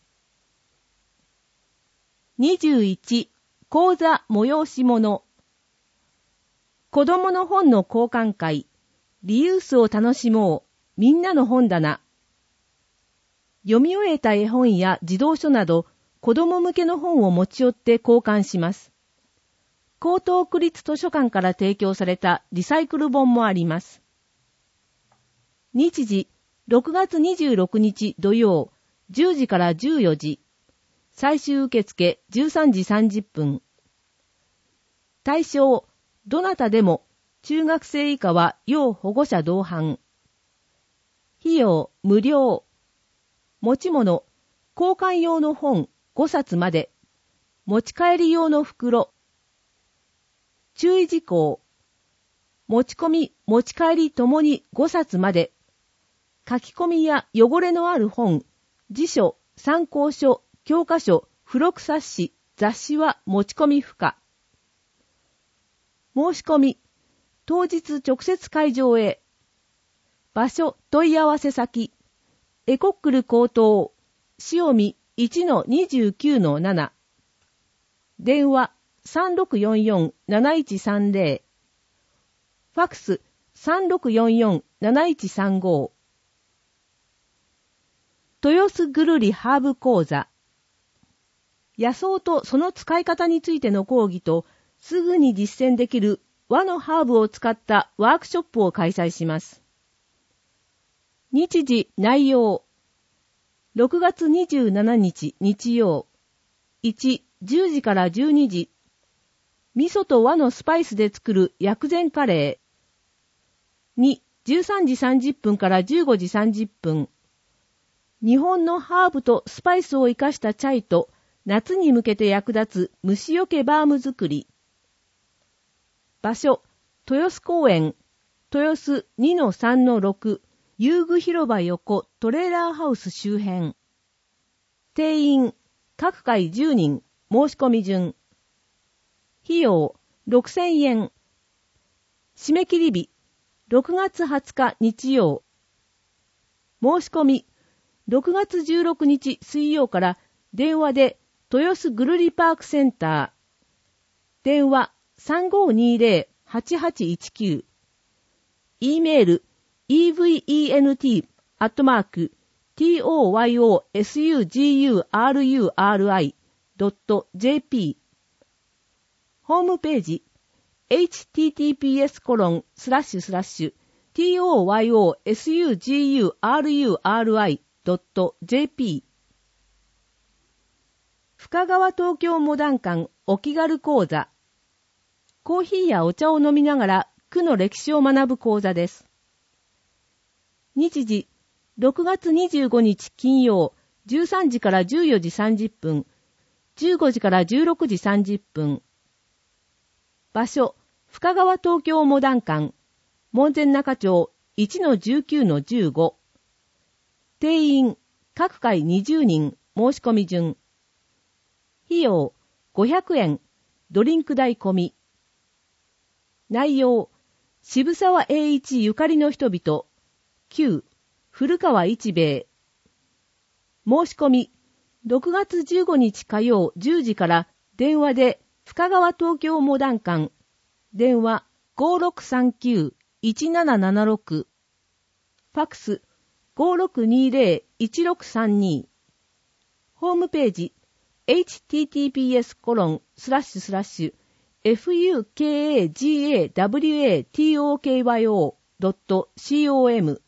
にじゅういち、講座催し物。子供の本の交換会、リユースを楽しもう、みんなの本棚。読み終えた絵本や児童書など、子供向けの本を持ち寄って交換します。江東区立図書館から提供されたリサイクル本もあります。日時、ろくがつにじゅうろくにち土曜、じゅうじからじゅうよじ。最終受付じゅうさんじさんじゅっぷん。対象、どなたでも、中学生以下は要保護者同伴。費用、無料。持ち物、交換用の本ごさつまで。持ち帰り用の袋。注意事項。持ち込み、持ち帰りともにごさつまで。書き込みや汚れのある本、辞書、参考書、教科書、付録冊子、雑誌は持ち込み不可。申し込み、当日直接会場へ。場所、問い合わせ先、エコックル高等、塩見 いちのにじゅうきゅうのなな。電話 さんろくよんよんなないちさんぜろ。 ファクス さんろくよんよんなないちさんご。豊洲ぐるりハーブ講座。野草とその使い方についての講義と、すぐに実践できる和のハーブを使ったワークショップを開催します。日時内容。ろくがつにじゅうしちにち日曜。いち、じゅうじからじゅうにじ。味噌と和のスパイスで作る薬膳カレー。に、じゅうさんじさんじゅっぷんからじゅうごじさんじゅっぷん。日本のハーブとスパイスを生かしたチャイと夏に向けて役立つ虫除けバーム作り。場所、豊洲公園、豊洲 にのさんのろく、遊具広場横トレーラーハウス周辺。定員、各回じゅうにん、申し込み順。費用、ろくせんえん。締め切り日、ろくがつはつか日曜。申し込み、ろくがつじゅうろくにち水曜から電話で豊洲ぐるりパークセンター。電話 さんごにぜろはちはちいちきゅう。e メール イーブイイーエヌティー アットマーク トヨスグルドットジェーピー。ホームページ エイチティーティーピーエスコロンスラッシュスラッシュトヨスグルドットジェーピー。深川東京モダン館お気軽講座。コーヒーやお茶を飲みながら区の歴史を学ぶ講座です。日時、ろくがつにじゅうごにち金曜、じゅうさんじからじゅうよじさんじゅっぷん、じゅうごじからじゅうろくじさんじゅっぷん。場所、深川東京モダン館、門前仲町 いちのじゅうきゅうのじゅうご。定員、各回にじゅうにん、申し込み順。費用、ごひゃくえん、ドリンク代込み。内容、渋沢栄一ゆかりの人々。きゅう、古川一兵衛。申し込み、ろくがつじゅうごにち火曜じゅうじから電話で深川東京モダン館。電話 ごろくさんきゅういちななななろく。ファクス ごろくにぜろいちろくさんに。ホームページ エイチティーティーピーエスコロンスラッシュスラッシュエフユーケーエージーエーダブリューエーティーオーケーワイオードットコム。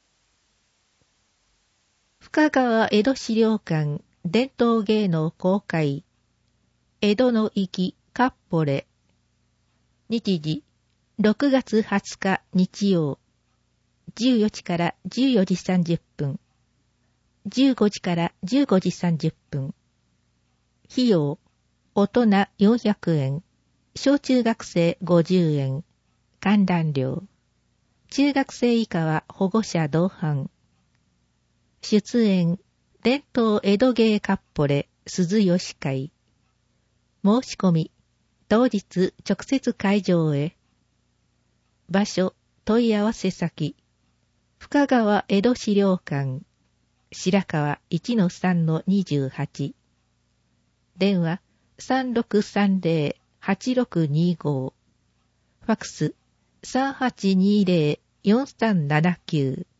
深川江戸資料館伝統芸能公開。江戸の粋かっぽれ。日時、ろくがつはつか日曜。じゅうよじからじゅうよじさんじゅっぷん。じゅうごじからじゅうごじさんじゅっぷん。費用、大人よんひゃくえん。小中学生ごじゅうえん。観覧料。中学生以下は保護者同伴。出演、伝統江戸芸かっぽれ鈴吉会。申し込み、当日直接会場へ。場所、問い合わせ先、深川江戸資料館、白川 いちのさんのにじゅうはち。電話 さんろくさんぜろはちろくにご。ファクス さんはちにぜろよんさんななきゅう。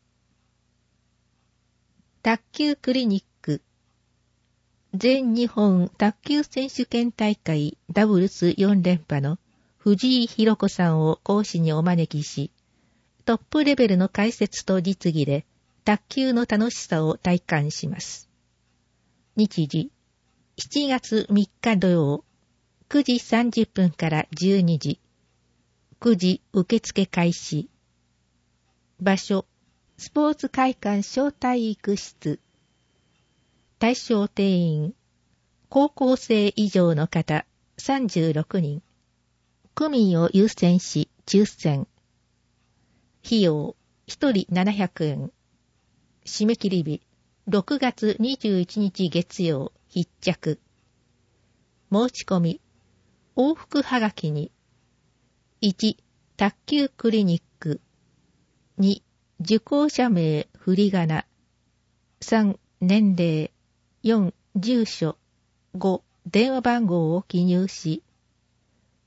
卓球クリニック。全日本卓球選手権大会ダブルスよんれんぱの藤井寛子さんを講師にお招きし、トップレベルの解説と実技で卓球の楽しさを体感します。日時、しちがつみっか土曜、くじさんじゅっぷんからじゅうにじ、くじ受付開始。場所、スポーツ会館小体育室。対象定員、高校生以上の方さんじゅうろくにん。区民を優先し抽選。費用、ひとりななひゃくえん。締め切り日、ろくがつにじゅういちにち月曜、必着。申し込み、往復はがきに、いち、卓球クリニック。に、受講者名、振り仮名。さん、年齢。よん、住所。ご、電話番号を記入し、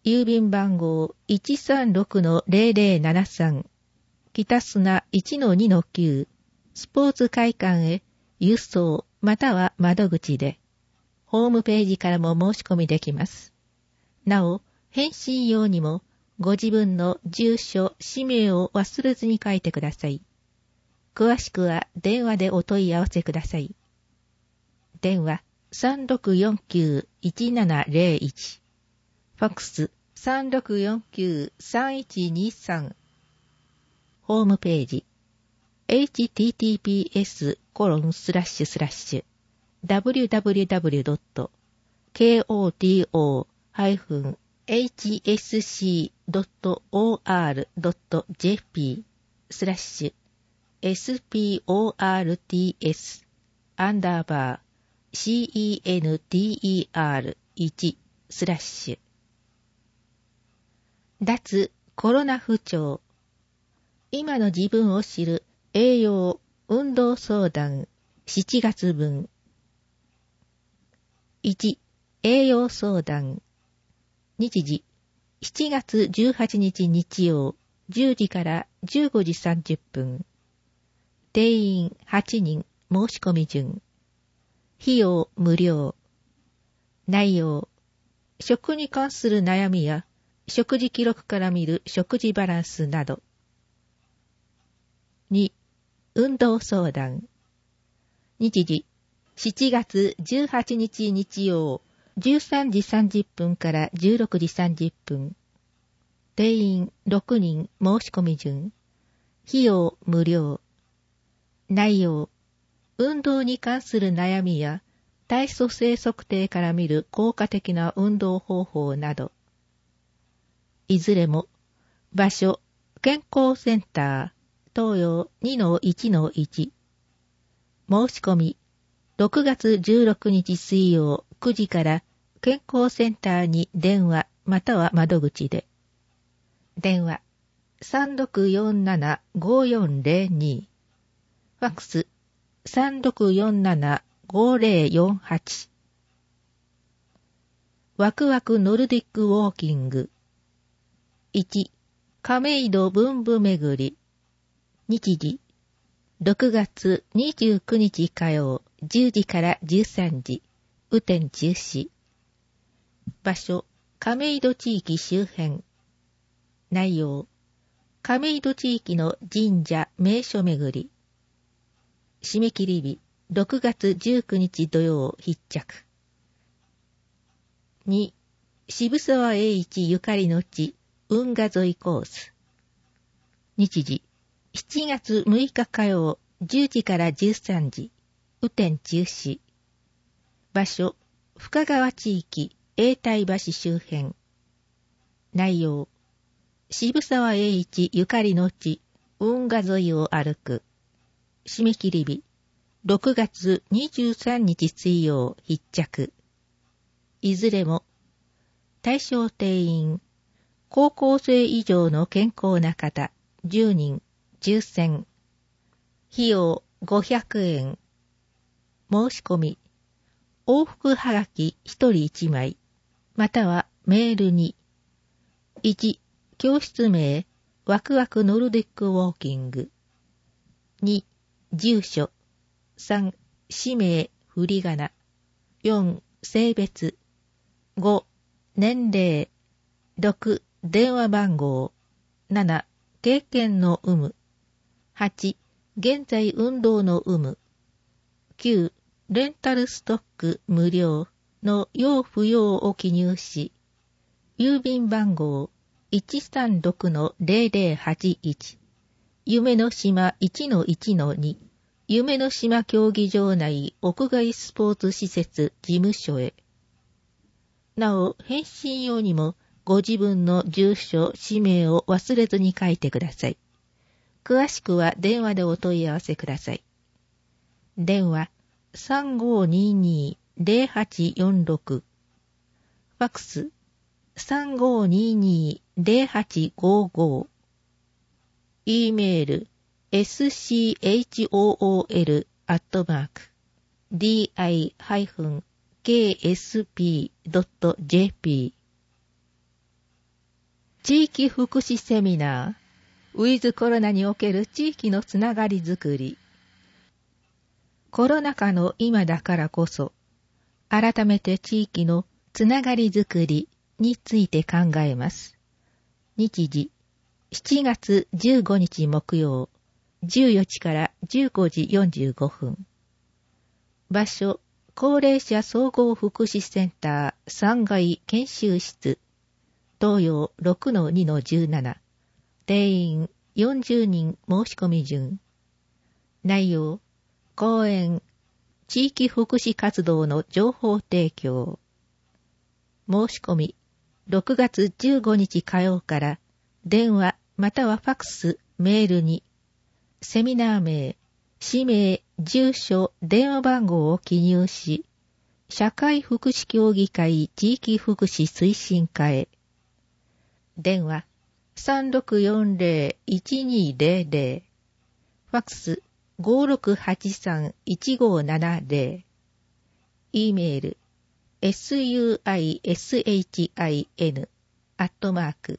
郵便番号 いちさんろくのゼロゼロななさん 北砂 いちのにのきゅう スポーツ会館へ郵送または窓口で、ホームページからも申し込みできます。なお、返信用にもご自分の住所、氏名を忘れずに書いてください。詳しくは電話でお問い合わせください。電話 さんろくよんきゅう いちななゼロいち、ファックス さんろくよんきゅう さんいちにさん、ホームページ エイチティーティーピーエスコロンスラッシュスラッシュ ダブリューダブリューダブリュードットコトハイフンエイチエスシードットオーアールドットジェーピー スラッシュ エスピーオーアールティーエス アンダーバー シーイーエヌティーイーアールワン スラッシュ脱コロナ不調今の自分を知る栄養運動相談しちがつぶんいち栄養相談日時しちがつじゅうはちにち日曜じゅうじからじゅうごじさんじゅっぷん定員はちにん申し込み順費用無料内容食に関する悩みや食事記録から見る食事バランスなどに運動相談日時しちがつじゅうはちにち日曜じゅうさんじさんじゅっぷんからじゅうろくじさんじゅっぷん定員ろくにん申し込み順費用無料内容運動に関する悩みや体組成測定から見る効果的な運動方法などいずれも場所健康センター東洋 にのいちのいち 申し込みろくがつじゅうろくにち水曜くじから健康センターに電話または窓口で電話 さんろくよんななごよんゼロに ファックス さんろくよんななごゼロよんはち ワクワクノルディックウォーキングいち亀戸文武巡り日時ろくがつにじゅうくにち火曜じゅうじからじゅうさんじ雨天中止場所亀戸地域周辺内容亀戸地域の神社名所巡り締め切り日ろくがつじゅうくにち土曜必着に渋沢栄一ゆかりの地運河沿いコース日時しちがつむいか火曜じゅうじからじゅうさんじ雨天中止場所深川地域永代橋周辺内容渋沢栄一ゆかりの地運河沿いを歩く締め切り日ろくがつにじゅうさんにち水曜必着いずれも対象定員高校生以上の健康な方じゅうにん抽選費用ごひゃくえん申し込み往復はがきひとりいちまいまたはメールにいち教室名ワクワクノルディックウォーキングに住所さん氏名振り仮名よん性別ご年齢ろく電話番号なな経験の有無はち現在運動の有無きゅうレンタルストック無料の要不要を記入し郵便番号 いちさんろくのゼロゼロはちいち 夢の島 いちのいちのに 夢の島競技場内屋外スポーツ施設事務所へなお返信用にもご自分の住所氏名を忘れずに書いてください。詳しくは電話でお問い合わせください。電話 さんごににゼロはちよんろく ファックス さんごににゼロはちごご E メール エスシーエイチオーオーエル アットマーク ディーアイケーエスピードットジェーピー地域福祉セミナー、ウィズコロナにおける地域のつながりづくり。コロナ禍の今だからこそ、改めて地域のつながりづくりについて考えます。日時、しちがつじゅうごにち木曜、じゅうよじからじゅうごじよんじゅうごふん。場所、高齢者総合福祉センターさんがい研修室、東洋 ろくのにのじゅうなな、定員よんじゅうにん申し込み順。内容、講演、地域福祉活動の情報提供。申し込み、ろくがつじゅうごにち火曜から電話またはファクス、メールに、セミナー名、氏名、住所、電話番号を記入し、社会福祉協議会地域福祉推進課へ。電話 さんろくよんぜろいちにぜろぜろ、ファクス ごろくはちさんいちごななぜろ、e メール suishin アットマーク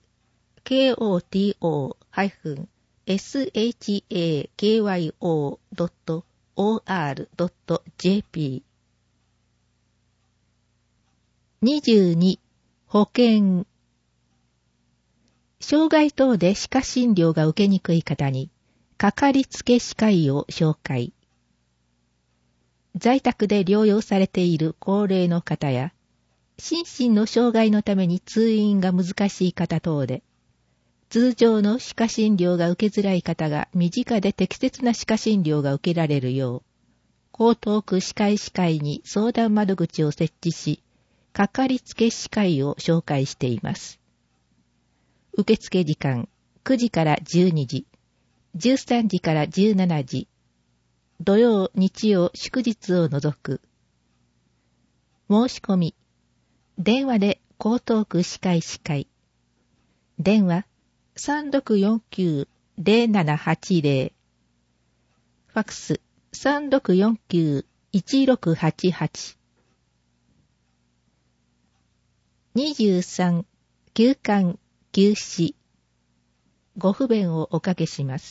koto-shakyo.or.jp。 にじゅうに、保険。障害等で歯科診療が受けにくい方に、かかりつけ歯科医を紹介。在宅で療養されている高齢の方や、心身の障害のために通院が難しい方等で、通常の歯科診療が受けづらい方が身近で適切な歯科診療が受けられるよう、江東区歯科医師会に相談窓口を設置し、かかりつけ歯科医を紹介しています。受付時間くじからじゅうにじ、じゅうさんじからじゅうしちじ、土曜、日曜、祝日を除く。申し込み、電話で江東区歯科医師会。電話 さんろくよんきゅうぜろななはちぜろ、ファクス さんろくよんきゅういちろくはちはち。にじゅうさん、休館、休止。ご不便をおかけします。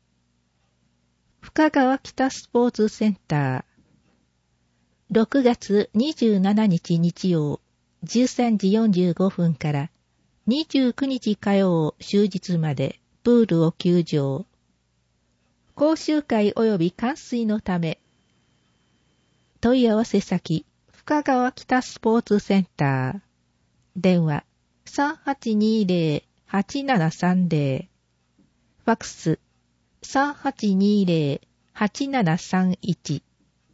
深川北スポーツセンター。ろくがつにじゅうしちにち日曜、じゅうさんじよんじゅうごふんからにじゅうくにち火曜終日までプールを休場。講習会及び冠水のため。問い合わせ先、深川北スポーツセンター。電話 さんはちにぜろはちななさんぜろ、ファクス さんはちにぜろはちななさんいち。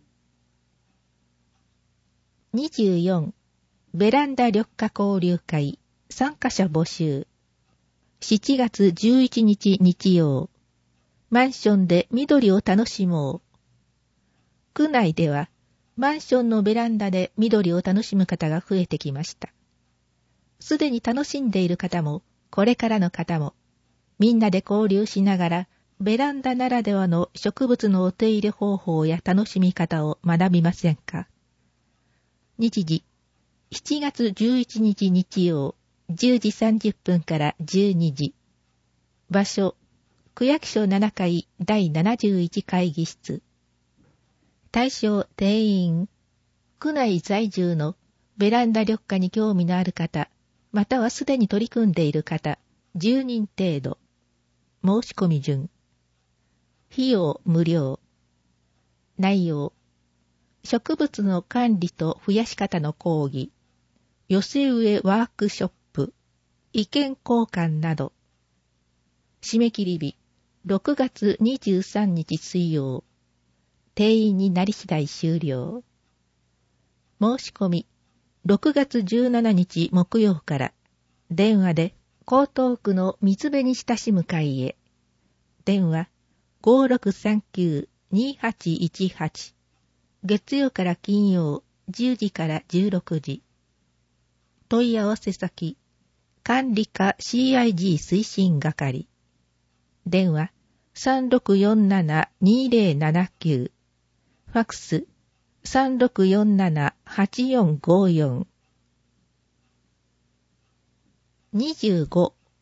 にじゅうよん、ベランダ緑化交流会参加者募集。しちがつじゅういちにち日曜、マンションで緑を楽しもう。区内ではマンションのベランダで緑を楽しむ方が増えてきました。すでに楽しんでいる方も、これからの方も、みんなで交流しながら、ベランダならではの植物のお手入れ方法や楽しみ方を学びませんか。日時、しちがつじゅういちにち日曜、じゅうじさんじゅっぷんからじゅうにじ。場所、区役所ななかいだいななじゅういち会議室。対象定員、区内在住のベランダ緑化に興味のある方、またはすでに取り組んでいる方、じゅうにん程度。申し込み順。費用無料。内容。植物の管理と増やし方の講義。寄せ植えワークショップ。意見交換など。締め切り日。ろくがつにじゅうさんにち水曜。定員になり次第終了。申し込み。ろくがつじゅうしちにち木曜から電話で江東区の水辺に親しむ会へ。電話 ごろくさんきゅうにはちいちはち。月曜から金曜じゅうじからじゅうろくじ。問い合わせ先、管理課 シーアイジー 推進係。電話 さんろくよんななにぜろななきゅう。ファクスさんろくよんななはちよんごよん。にじゅうご、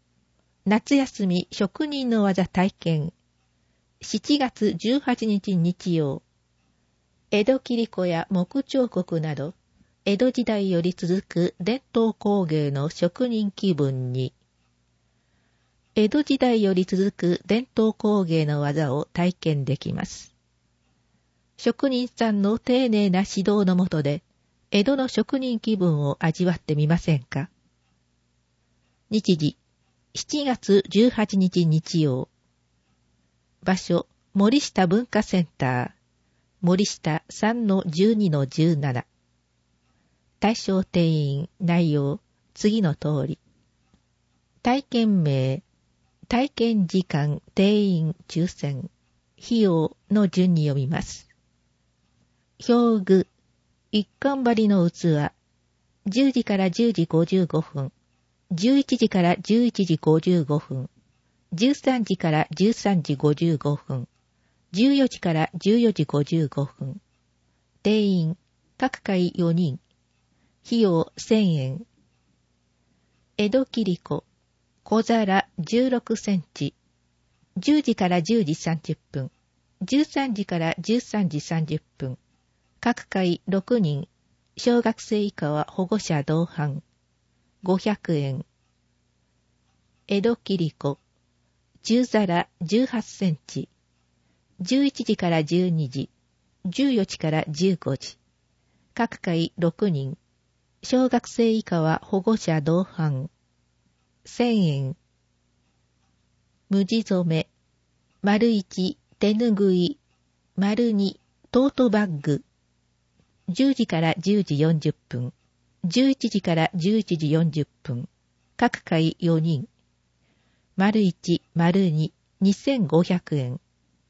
夏休み職人の技体験。しちがつじゅうはちにち日曜。江戸切子や木彫刻など、江戸時代より続く伝統工芸の職人気分に、江戸時代より続く伝統工芸の技を体験できます。職人さんの丁寧な指導の下で、江戸の職人気分を味わってみませんか。日時、しちがつじゅうはちにち日曜。場所、森下文化センター。森下 さんのじゅうにのじゅうなな。対象定員、内容、次の通り。体験名、体験時間、定員、抽選、費用の順に読みます。表具、一貫張りの器、じゅうじからじゅうじごじゅうごふん、じゅういちじからじゅういちじごじゅうごふん、じゅうさんじからじゅうさんじごじゅうごふん、じゅうよじからじゅうよじごじゅうごふん、定員、各回よにん、費用せんえん。江戸切子、小皿じゅうろくセンチ、じゅうじからじゅうじさんじゅっぷん、じゅうさんじからじゅうさんじさんじゅっぷん、各回ろくにん、小学生以下は保護者同伴、ごひゃくえん。江戸切子、じゅう皿じゅうはちセンチ、じゅういちじからじゅうにじ、じゅうよじからじゅうごじ、各回ろくにん、小学生以下は保護者同伴、せんえん。無地染め、丸いち手ぬぐい、丸にトートバッグ、じゅうじからじゅうじよんじゅっぷん、じゅういちじからじゅういちじよんじゅっぷん、各回よにん、丸いち、丸に、にせんごひゃくえん。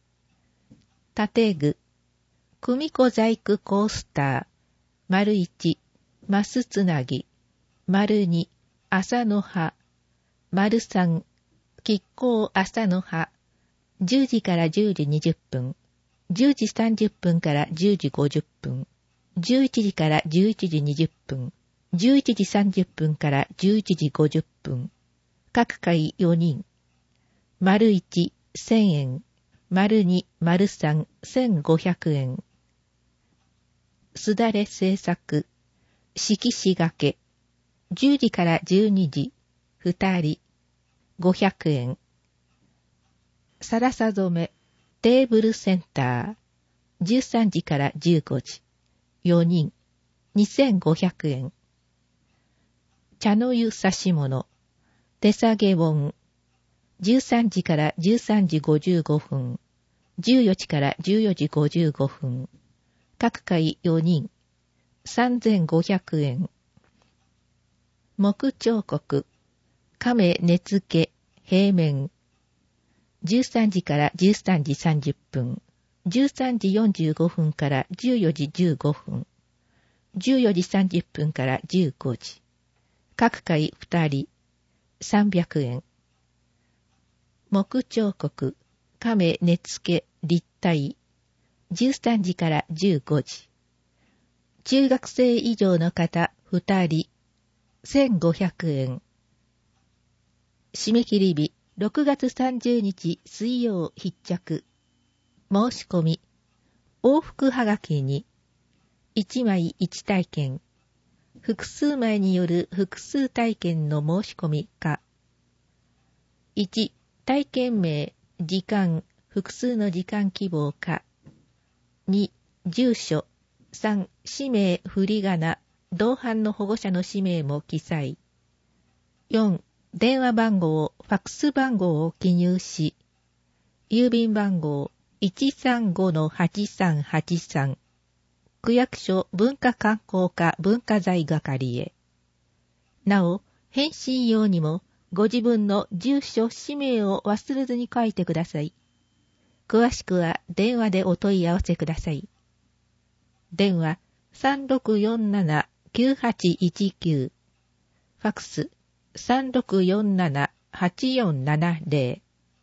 建具、組子細工コースター、丸いち、マスつなぎ、丸に、麻の葉、丸さん、亀甲麻の葉、じゅうじからじゅうじにじゅっぷん、じゅうじさんじゅっぷんからじゅうじごじゅっぷん、じゅういちじからじゅういちじにじゅっぷん、じゅういちじさんじゅっぷんからじゅういちじごじゅっぷん、各回よにん、丸いち、せんえん、丸に、丸さん、せんごひゃくえん。すだれ製作、色紙掛け、じゅうじからじゅうにじ、ふたり、ごひゃくえん。さらさ染め、テーブルセンター、じゅうさんじからじゅうごじ、よにん、にせんごひゃくえん。茶の湯差し物、手提げ盆、じゅうさんじからじゅうさんじごじゅうごふん、じゅうよじからじゅうよじごじゅうごふん、各回よにん、さんぜんごひゃくえん。木彫刻、亀根付け、平面、じゅうさんじからじゅうさんじさんじゅっぷん、じゅうさんじよんじゅうごふんからじゅうよじじゅうごふん、じゅうよじさんじゅっぷんからじゅうごじ、各回ふたり、さんびゃくえん。木彫刻、亀根付け、立体、じゅうさんじからじゅうごじ。中学生以上の方ふたり、せんごひゃくえん。締め切り日、ろくがつさんじゅうにち水曜必着。申し込み、往復はがきに、いちまいいち体験、複数枚による複数体験の申し込みか。いち、体験名、時間、複数の時間希望か。に、住所。さん、氏名、振り仮名、同伴の保護者の氏名も記載。よん、電話番号、ファックス番号を記入し、郵便番号 いちさんごのはちさんはちさん、区役所文化観光課文化財係へ。なお、返信用にもご自分の住所、氏名を忘れずに書いてください。詳しくは電話でお問い合わせください。電話 さんろくよんななきゅうはちいちきゅう、ファックス さんろくよんななはちよんななゼ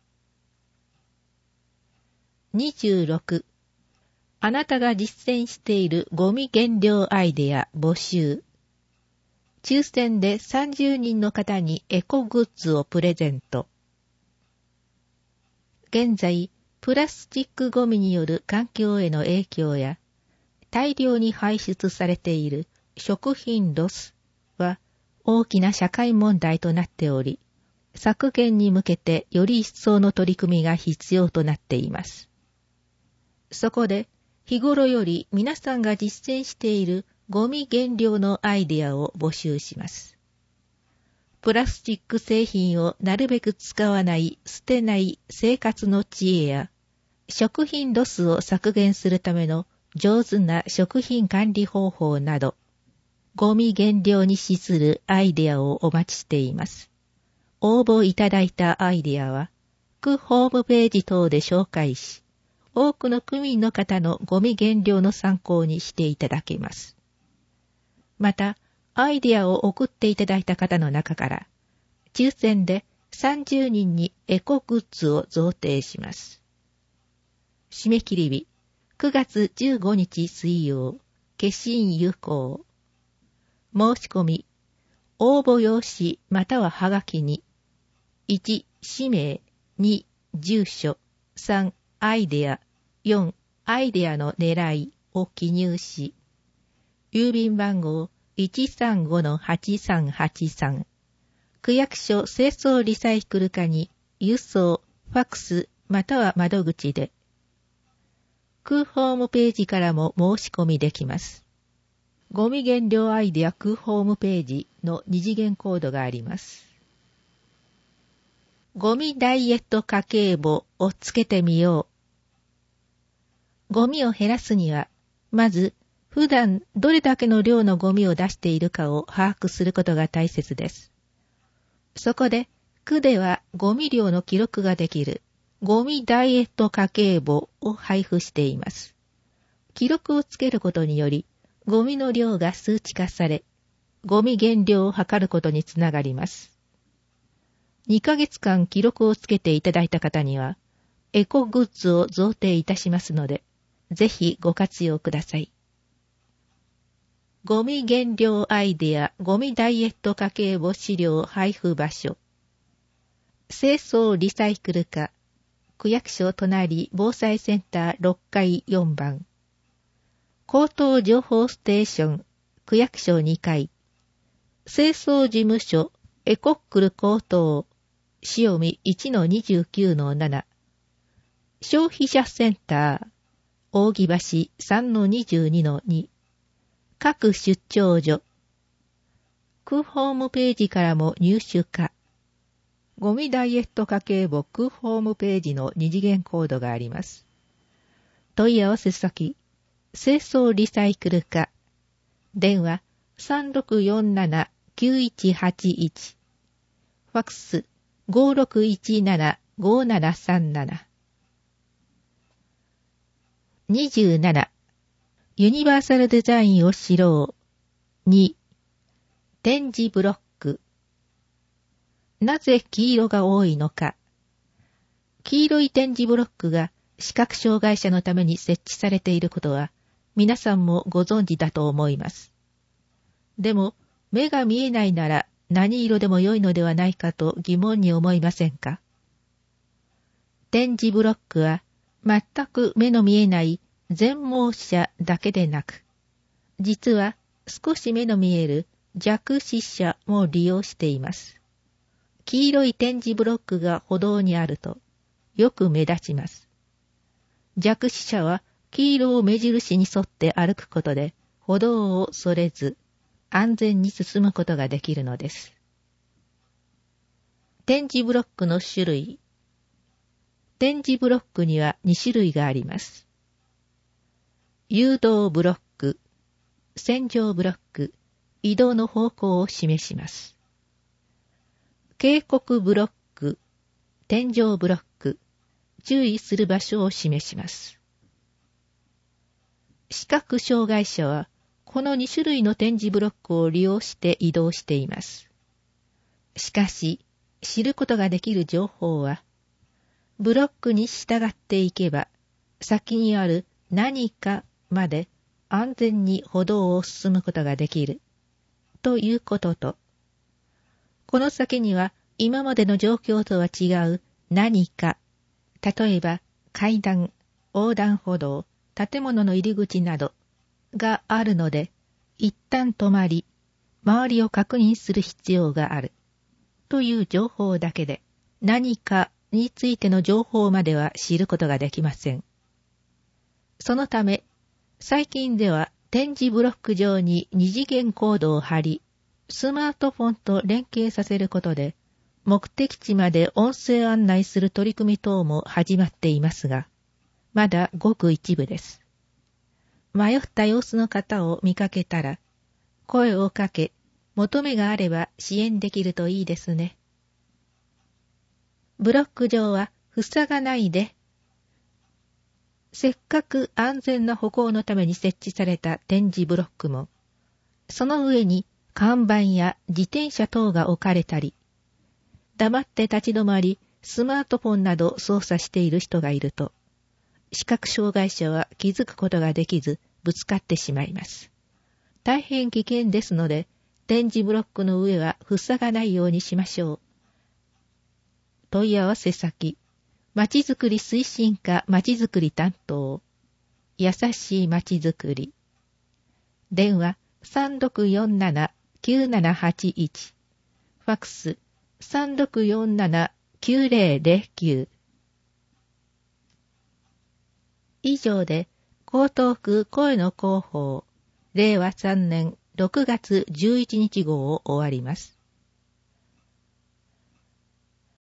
ロ。にじゅうろく、あなたが実践しているゴミ減量アイデア募集。抽選でさんじゅうにんの方にエコグッズをプレゼント。 現在、プラスチックゴミによる環境への影響や、大量に排出されている食品ロスは大きな社会問題となっており、削減に向けてより一層の取り組みが必要となっています。そこで、日頃より皆さんが実践しているゴミ減量のアイデアを募集します。プラスチック製品をなるべく使わない、捨てない生活の知恵や、食品ロスを削減するための上手な食品管理方法など、ゴミ減量に資するアイデアをお待ちしています。応募いただいたアイデアは、区ホームページ等で紹介し、多くの区民の方のゴミ減量の参考にしていただけます。また、アイデアを送っていただいた方の中から、抽選でさんじゅうにんにエコグッズを贈呈します。締め切り日、くがつじゅうごにち水曜、消印有効。申し込み、応募用紙またははがきに、いち、氏名、に、住所、さん、アイデア、よん、アイデアの狙いを記入し、郵便番号 いちさんごのはちさんはちさん、区役所清掃リサイクル課に郵送、ファックスまたは窓口で、区ホームページからも申し込みできます。ゴミ減量アイデア区ホームページの二次元コードがあります。ゴミダイエット家計簿をつけてみよう。ゴミを減らすには、まず、普段どれだけの量のゴミを出しているかを把握することが大切です。そこで、区ではゴミ量の記録ができるゴミダイエット家計簿を配布しています。記録をつけることにより、ゴミの量が数値化され、ゴミ減量を図ることにつながります。にかげつかん記録をつけていただいた方には、エコグッズを贈呈いたしますので、ぜひご活用ください。ゴミ減量アイデアゴミダイエット家計簿資料配布場所。清掃リサイクル課、区役所隣防災センターろっかいよんばん。口頭情報ステーション、区役所にかい。清掃事務所、エコックル口頭、塩見 いちのにじゅうきゅうのなな。消費者センター、扇橋 さんのにじゅうにのに。各出張所。区ホームページからも入手可。ゴミダイエット家計簿区ホームページの二次元コードがあります。問い合わせ先、清掃リサイクル課。電話 さんろくよんななきゅういちはちいち。ファックス ごろくいちななごななさんなな。にじゅうなな。ユニバーサルデザインを知ろう。に、点字ブロック。なぜ黄色が多いのか。黄色い点字ブロックが視覚障害者のために設置されていることは皆さんもご存知だと思います。でも、目が見えないなら何色でも良いのではないかと疑問に思いませんか。点字ブロックは全く目の見えない全盲者だけでなく、実は少し目の見える弱視者も利用しています。黄色い点字ブロックが歩道にあるとよく目立ちます。弱視者は黄色を目印に沿って歩くことで歩道をそれず安全に進むことができるのです。点字ブロックの種類。点字ブロックにはに種類があります。誘導ブロック、線状ブロック、移動の方向を示します。警告ブロック、天井ブロック、注意する場所を示します。視覚障害者は、このに種類の点字ブロックを利用して移動しています。しかし、知ることができる情報は、ブロックに従っていけば、先にある何かまで安全に歩道を進むことができる、ということと、この先には今までの状況とは違う何か、 例えば階段、横断歩道、建物の入り口などがあるので、一旦止まり、周りを確認する必要があるという情報だけで、何かについての情報までは知ることができません。そのため、最近では点字ブロック上に二次元コードを貼り、スマートフォンと連携させることで、目的地まで音声案内する取り組み等も始まっていますが、まだごく一部です。迷った様子の方を見かけたら、声をかけ、求めがあれば支援できるといいですね。ブロック上は塞がないで。せっかく安全な歩行のために設置された点字ブロックも、その上に看板や自転車等が置かれたり、黙って立ち止まり、スマートフォンなど操作している人がいると、視覚障害者は気づくことができず、ぶつかってしまいます。大変危険ですので、点字ブロックの上は塞がないようにしましょう。問い合わせ先、まちづくり推進課まちづくり担当、優しいまちづくり。電話 さんろくよんななきゅうななはちいち、ファックス さんろくよんななきゅうぜろぜろきゅう。以上で、江東区声の広報、れいわさんねんろくがつじゅういちにち号を終わります。